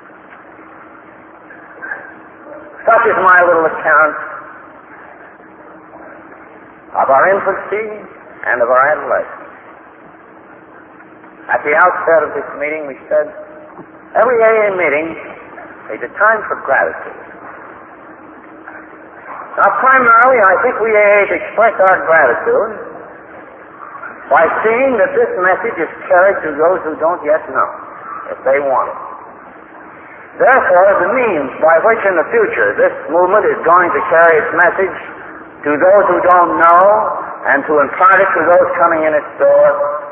Such is my little account of our infancy and of our adolescence. At the outset of this meeting, we said, every AA meeting is a time for gratitude. Now, primarily, I think we AAs express our gratitude by seeing that this message is carried to those who don't yet know, if they want it. Therefore, the means by which in the future this movement is going to carry its message to those who don't know and to impart it to those coming in its door,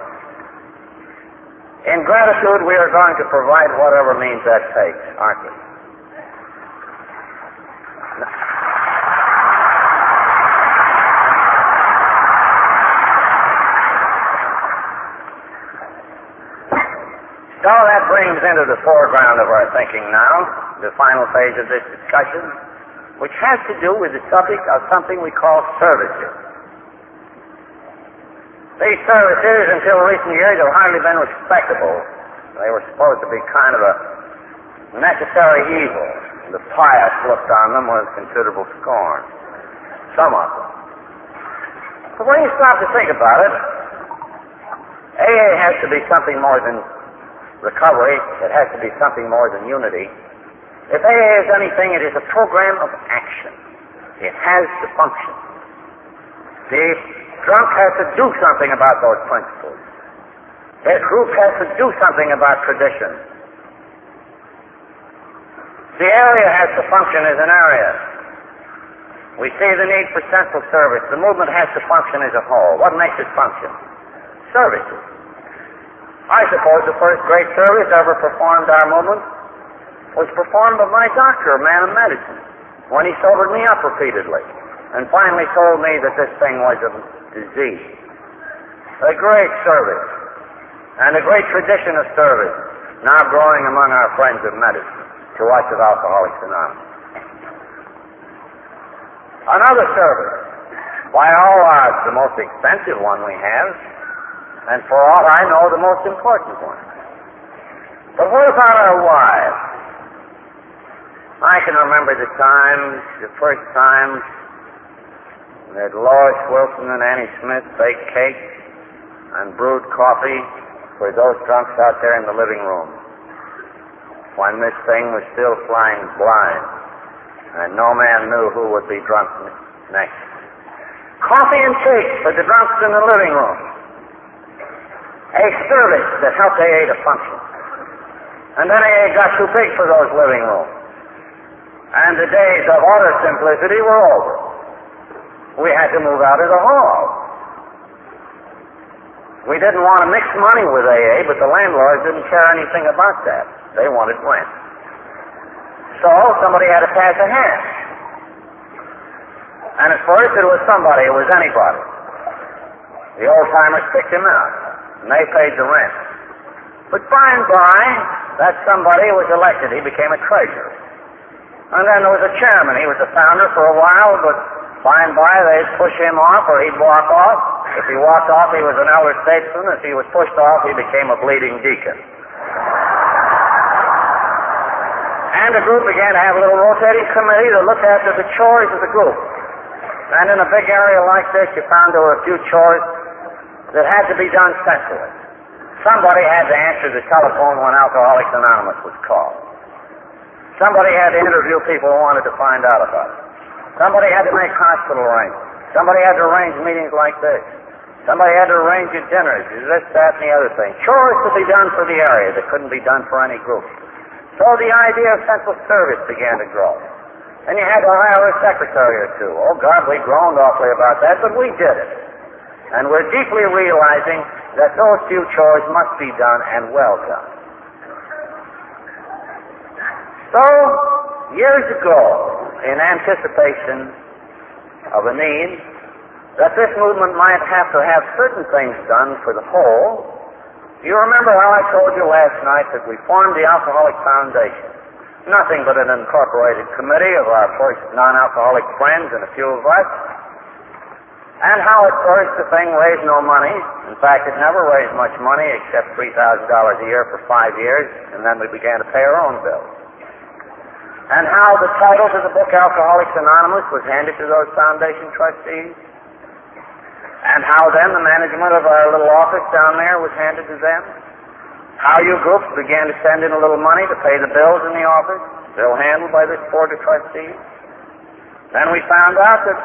in gratitude we are going to provide whatever means that takes, aren't we? that brings into the foreground of our thinking now the final phase of this discussion, which has to do with the subject of something we call services. These services, until recent years, have hardly been respectable. They were supposed to be kind of a necessary evil. The pious looked on them with considerable scorn. Some of them. But when you stop to think about it, AA has to be something more than recovery. It has to be something more than unity. If AA is anything, it is a program of action. It has to function. The drunk has to do something about those principles. His group has to do something about tradition. The area has to function as an area. We see the need for central service. The movement has to function as a whole. What makes it function? Services. I suppose the first great service ever performed our movement was performed by my doctor, a man of medicine, when he sobered me up repeatedly and finally told me that this thing was a disease. A great service and a great tradition of service now growing among our friends of medicine, to us of Alcoholics Anonymous. Another service, by all odds the most expensive one we have, and for aught I know the most important one. But what about our wives? I can remember the first time that Lois Wilson and Annie Smith baked cakes and brewed coffee for those drunks out there in the living room, when this thing was still flying blind, and no man knew who would be drunk next. Coffee and cakes for the drunks in the living room. A service that helped AA to function. And then AA got too big for those living rooms. And the days of utter simplicity were over. We had to move out of the hall. We didn't want to mix money with AA, but the landlords didn't care anything about that. They wanted rent. So somebody had to pass a hash. And at first it was somebody, it was anybody. The old-timers picked him out, and they paid the rent. But by and by, that somebody was elected. He became a treasurer. And then there was a chairman. He was the founder for a while, but by and by they'd push him off or he'd walk off. If he walked off, he was an elder statesman. If he was pushed off, he became a bleeding deacon. And the group began to have a little rotating committee that looked after the chores of the group. And in a big area like this, you found there were a few chores that had to be done centrally. Somebody had to answer the telephone when Alcoholics Anonymous was called. Somebody had to interview people who wanted to find out about it. Somebody had to make hospital arrangements. Somebody had to arrange meetings like this. Somebody had to arrange your dinners, this, that, and the other thing. Chores to be done for the area that couldn't be done for any group. So the idea of central service began to grow. And you had to hire a secretary or two. Oh, God, we groaned awfully about that, but we did it. And we're deeply realizing that those few chores must be done and well done. So, years ago, in anticipation of a need that this movement might have to have certain things done for the whole, you remember how I told you last night that we formed the Alcoholic Foundation. Nothing but an incorporated committee of our first non-alcoholic friends and a few of us. And how at first the thing raised no money. In fact, it never raised much money except $3,000 a year for 5 years, and then we began to pay our own bills. And how the title to the book Alcoholics Anonymous was handed to those foundation trustees. And how then the management of our little office down there was handed to them. How you groups began to send in a little money to pay the bills in the office, still handled by this board of trustees. Then we found out that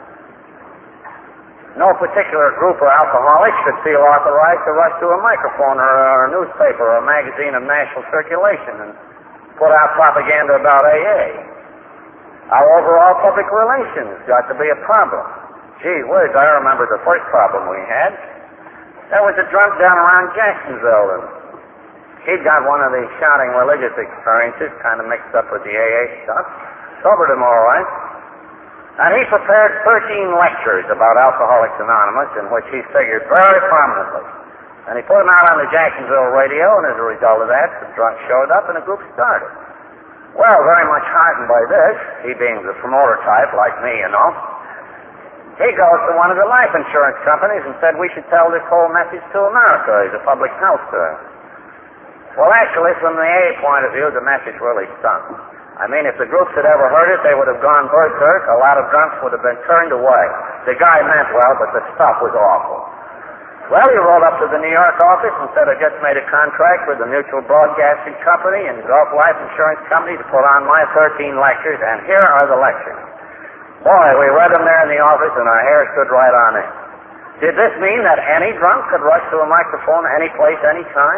no particular group of alcoholics should feel authorized to rush to a microphone or a newspaper or a magazine of national circulation and put out propaganda about AA. Our overall public relations got to be a problem. Gee whiz, I remember the first problem we had. There was a drunk down around Jacksonville, and he'd got one of these shouting religious experiences kind of mixed up with the AA stuff. Sobered him all right. And he prepared 13 lectures about Alcoholics Anonymous in which he figured very prominently And he put them out on the Jacksonville radio, and as a result of that, the drunk showed up and the group started. Well, very much heartened by this, he being the promoter type, like me, you know, he goes to one of the life insurance companies and said we should tell this whole message to America as a public health service. Well, actually, from the AA point of view, the message really stunk. I mean, if the groups had ever heard it, they would have gone berserk. A lot of drunks would have been turned away. The guy meant well, but the stuff was awful. Well, he rolled up to the New York office and said, I just made a contract with the Mutual Broadcasting Company and the Gulf Life Insurance Company to put on my 13 lectures, and here are the lectures. Boy, we read them there in the office, and our hair stood right on end. Did this mean that any drunk could rush to a microphone any place, any time?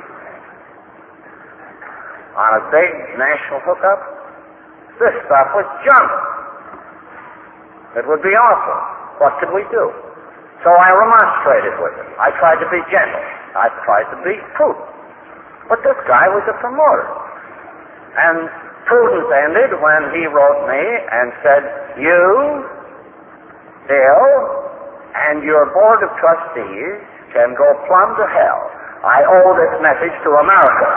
On a big national hookup? This stuff was junk. It would be awful. What could we do? So I remonstrated with him. I tried to be gentle. I tried to be prudent. But this guy was a promoter. And prudence ended when he wrote me and said, you, Bill, and your board of trustees can go plumb to hell. I owe this message to America.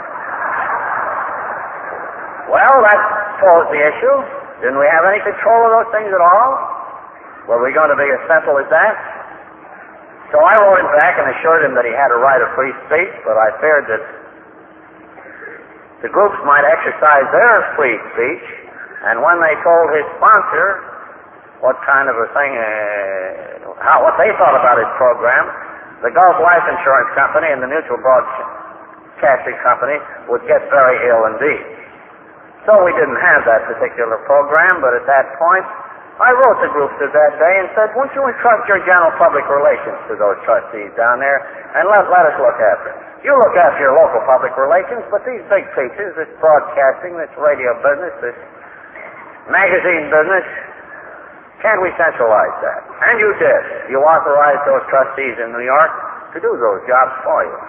Well, that posed the issue. Didn't we have any control of those things at all? Were we going to be as simple as that? So I wrote him back and assured him that he had a right of free speech, but I feared that the groups might exercise their free speech, and when they told his sponsor what kind of a thing, what they thought about his program, the Gulf Life Insurance Company and the Mutual Broadcasting Company would get very ill indeed. So we didn't have that particular program, but at that point, I wrote the groups of that day and said, won't you entrust your general public relations to those trustees down there, and let us look after it. You look after your local public relations, but these big features, this broadcasting, this radio business, this magazine business, can't we centralize that? And you did. You authorized those trustees in New York to do those jobs for you.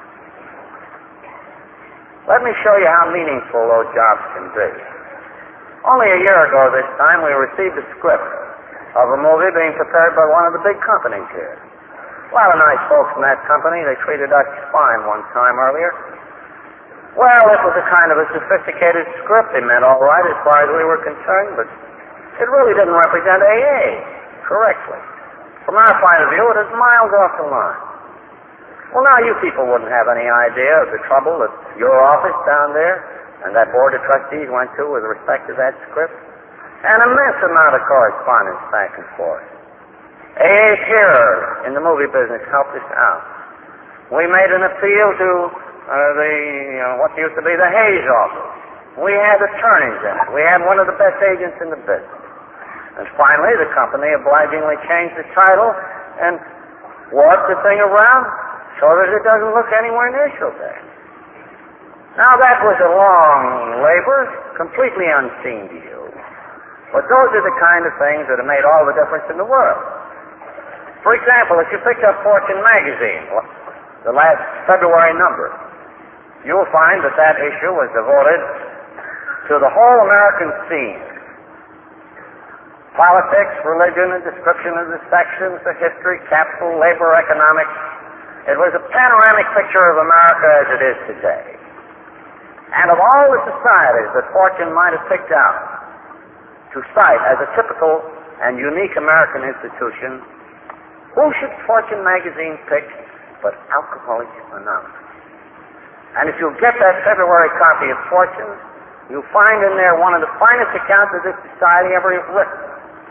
Let me show you how meaningful those jobs can be. Only a year ago this time, we received a script of a movie being prepared by one of the big companies here. A lot of nice folks in that company. They treated us fine one time earlier. Well, it was a kind of a sophisticated script. They meant all right as far as we were concerned, but it really didn't represent AA correctly. From our point of view, it is miles off the line. Well, now you people wouldn't have any idea of the trouble that your office down there and that board of trustees went to with respect to that script. An immense amount of correspondence back and forth. A.A. Peer in the movie business helped us out. We made an appeal to what used to be the Hayes office. We had attorneys in it. We had one of the best agents in the business. And finally, the company obligingly changed the title and warped the thing around so that it doesn't look anywhere near so bad. Now, that was a long labor, completely unseen to you. But those are the kind of things that have made all the difference in the world. For example, if you picked up Fortune magazine, the last February number, you'll find that that issue was devoted to the whole American scene. Politics, religion, a description of the sections, the history, capital, labor, economics. It was a panoramic picture of America as it is today. And of all the societies that Fortune might have picked out to cite as a typical and unique American institution, who should Fortune magazine pick but Alcoholics Anonymous? And if you'll get that February copy of Fortune, you'll find in there one of the finest accounts of this society ever written.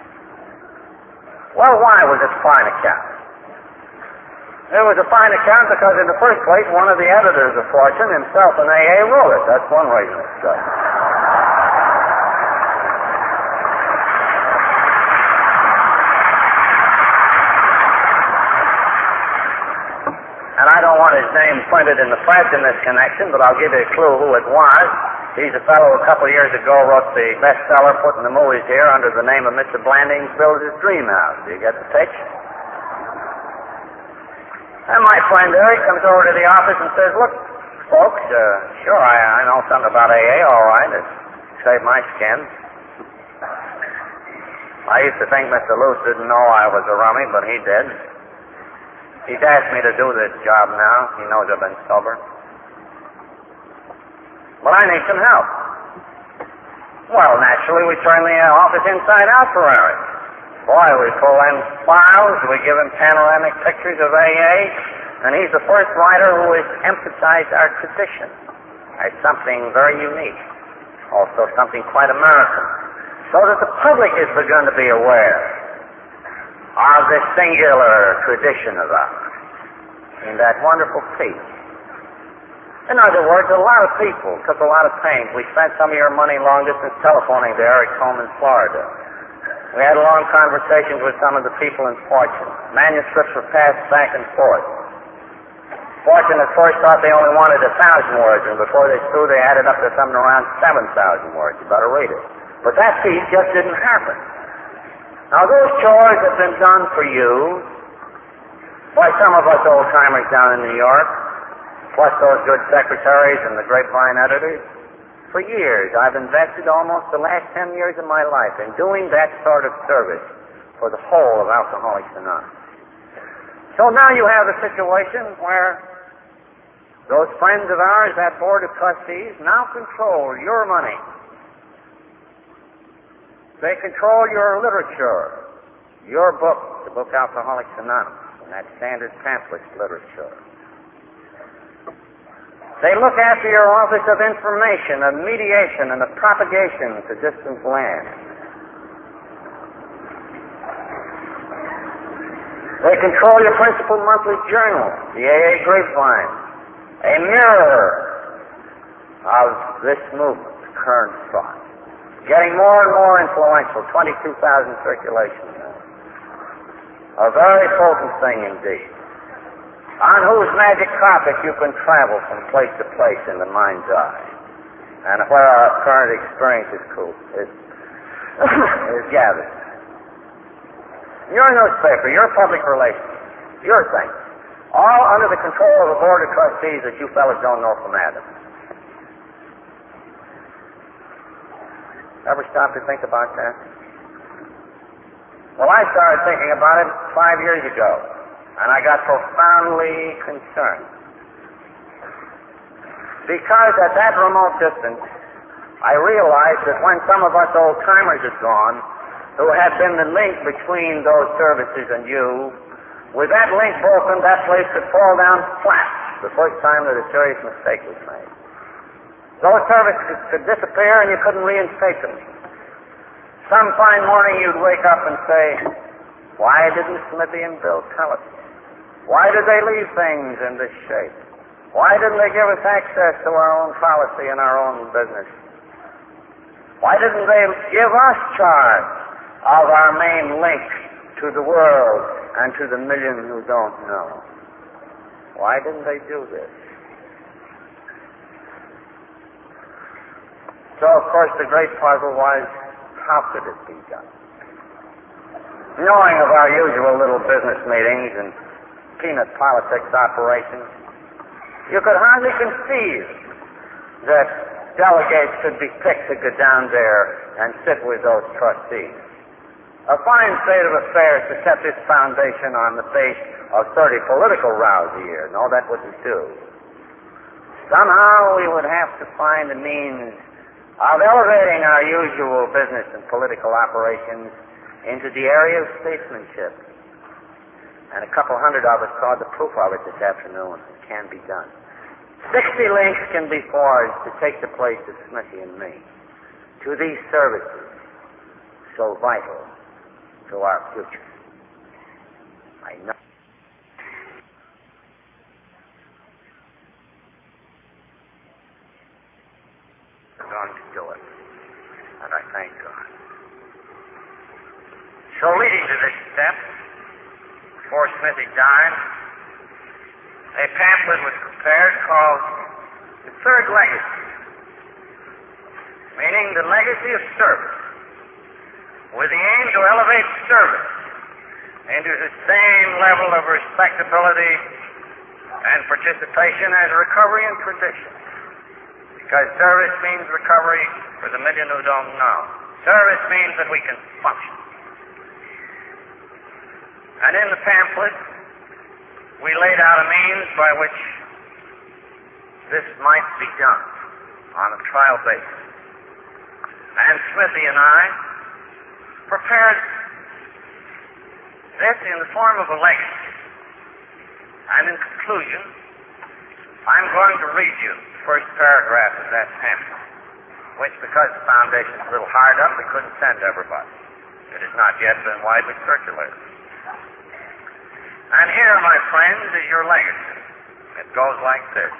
Well, why was it a fine account? It was a fine account because, in the first place, one of the editors of Fortune, himself an AA, wrote it. That's one reason it's good. And I don't want his name printed in the press in this connection, but I'll give you a clue who it was. He's a fellow who a couple of years ago wrote the bestseller put in the movies here under the name of Mr. Blandings Builds His Dream House. Do you get the pitch? And my friend Eric comes over to the office and says, look, folks, sure, I know something about AA, all right. It saved my skin. I used to think Mr. Luce didn't know I was a rummy, but he did. He's asked me to do this job now. He knows I've been sober. But I need some help. Well, naturally, we turn the office inside out for Eric. Boy, we pull in files, we give him panoramic pictures of AA, and he's the first writer who has emphasized our tradition as something very unique, also something quite American, so that the public has begun to be aware of this singular tradition of ours in that wonderful peace. In other words, a lot of people took a lot of pains. We spent some of your money long distance telephoning to Eric's home in Florida. We had long conversations with some of the people in Fortune. Manuscripts were passed back and forth. Fortune at first thought they only wanted 1,000 words, and before they threw, they added up to something around 7,000 words. You better read it. But that piece just didn't happen. Now, those chores have been done for you by some of us old-timers down in New York, plus those good secretaries and the grapevine editors. For years, I've invested almost the last 10 years of my life in doing that sort of service for the whole of Alcoholics Anonymous. So now you have a situation where those friends of ours, that board of trustees, now control your money. They control your literature, your book, the book Alcoholics Anonymous, and that standard pamphlet literature. They look after your office of information, of mediation, and of propagation to distant lands. They control your principal monthly journal, the AA Grapevine, a mirror of this movement, current thought. Getting more and more influential, 22,000 circulations now. A very potent thing indeed. On whose magic carpet you can travel from place to place in the mind's eye, and where our current experience is gathered. Your newspaper, your public relations, your thing, all under the control of a board of trustees that you fellas don't know from Adam. Ever stop to think about that? Well, I started thinking about it 5 years ago, and I got profoundly concerned. Because at that remote distance, I realized that when some of us old-timers had gone, who had been the link between those services and you, with that link broken, that place could fall down flat the first time that a serious mistake was made. Those services could disappear and you couldn't reinstate them. Some fine morning you'd wake up and say, why didn't Smithy and Bill tell us? Why did they leave things in this shape? Why didn't they give us access to our own policy and our own business? Why didn't they give us charge of our main link to the world and to the million who don't know? Why didn't they do this? So, of course, the great puzzle was, how could it be done? Knowing of our usual little business meetings and peanut politics operations, you could hardly conceive that delegates could be picked to go down there and sit with those trustees. A fine state of affairs to set this foundation on the base of 30 political rows a year. No, that wouldn't do. Somehow we would have to find a means of elevating our usual business and political operations into the area of statesmanship. And a couple hundred of us saw the proof of it this afternoon. It can be done. 60 links can be forged to take the place of Smithy and me to these services so vital to our future. I know. I'm going to do it, and I thank God. So leading to this step, before Smithy died, a pamphlet was prepared called The Third Legacy, meaning the legacy of service, with the aim to elevate service into the same level of respectability and participation as recovery and tradition. Because service means recovery for the million who don't know. Service means that we can function. And in the pamphlet, we laid out a means by which this might be done on a trial basis. And Smithy and I prepared this in the form of a legacy. And in conclusion, I'm going to read you the first paragraph of that pamphlet, which, because the foundation is a little hard up, we couldn't send to everybody. It has not yet been widely circulated. And here, my friends, is your legacy. It goes like this.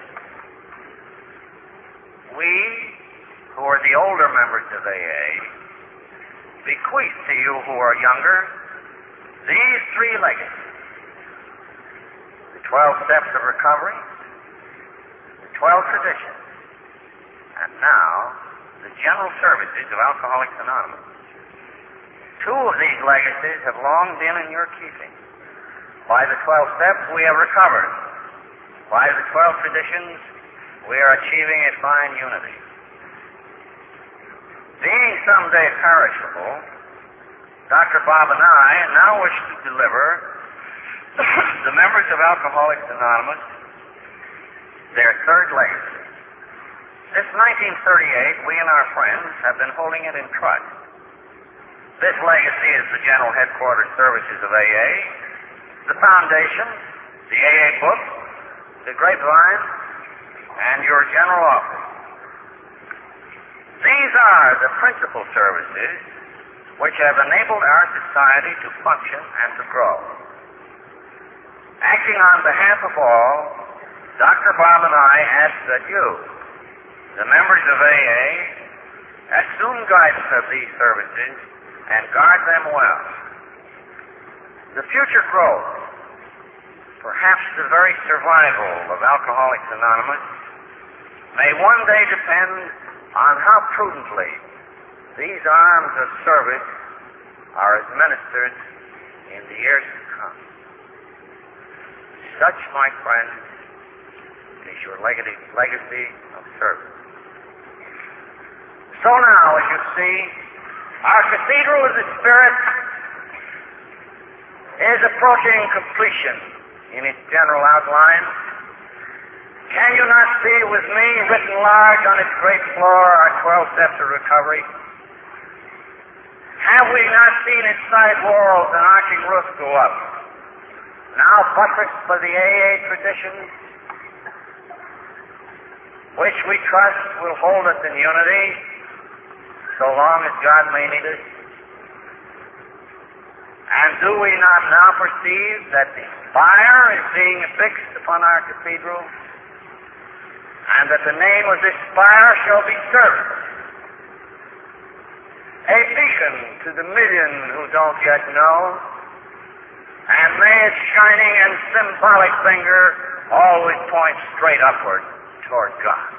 We, who are the older members of AA, bequeath to you who are younger these three legacies: the 12 steps of recovery, the 12 traditions, and now the general services of Alcoholics Anonymous. Two of these legacies have long been in your keeping. By the 12 steps, we have recovered. By the 12 traditions, we are achieving a fine unity. Being someday perishable, Dr. Bob and I now wish to deliver the members of Alcoholics Anonymous their third legacy. Since 1938, we and our friends have been holding it in trust. This legacy is the general headquarters services of AA, the foundation, the AA book, the grapevine, and your general office. These are the principal services which have enabled our society to function and to grow. Acting on behalf of all, Dr. Bob and I ask that you, the members of AA, assume guidance of these services and guard them well. The future growth, perhaps the very survival of Alcoholics Anonymous, may one day depend on how prudently these arms of service are administered in the years to come. Such, my friends, is your legacy of service. So now, as you see, our Cathedral of the Spirit is approaching completion in its general outline. Can you not see with me, written large on its great floor, our 12 steps of recovery? Have we not seen its side walls and arching roof go up? Now buttressed by the AA traditions, which we trust will hold us in unity so long as God may need us. And do we not now perceive that the spire is being affixed upon our cathedral, and that the name of this spire shall be service, a beacon to the million who don't yet know, and may its shining and symbolic finger always point straight upward toward God.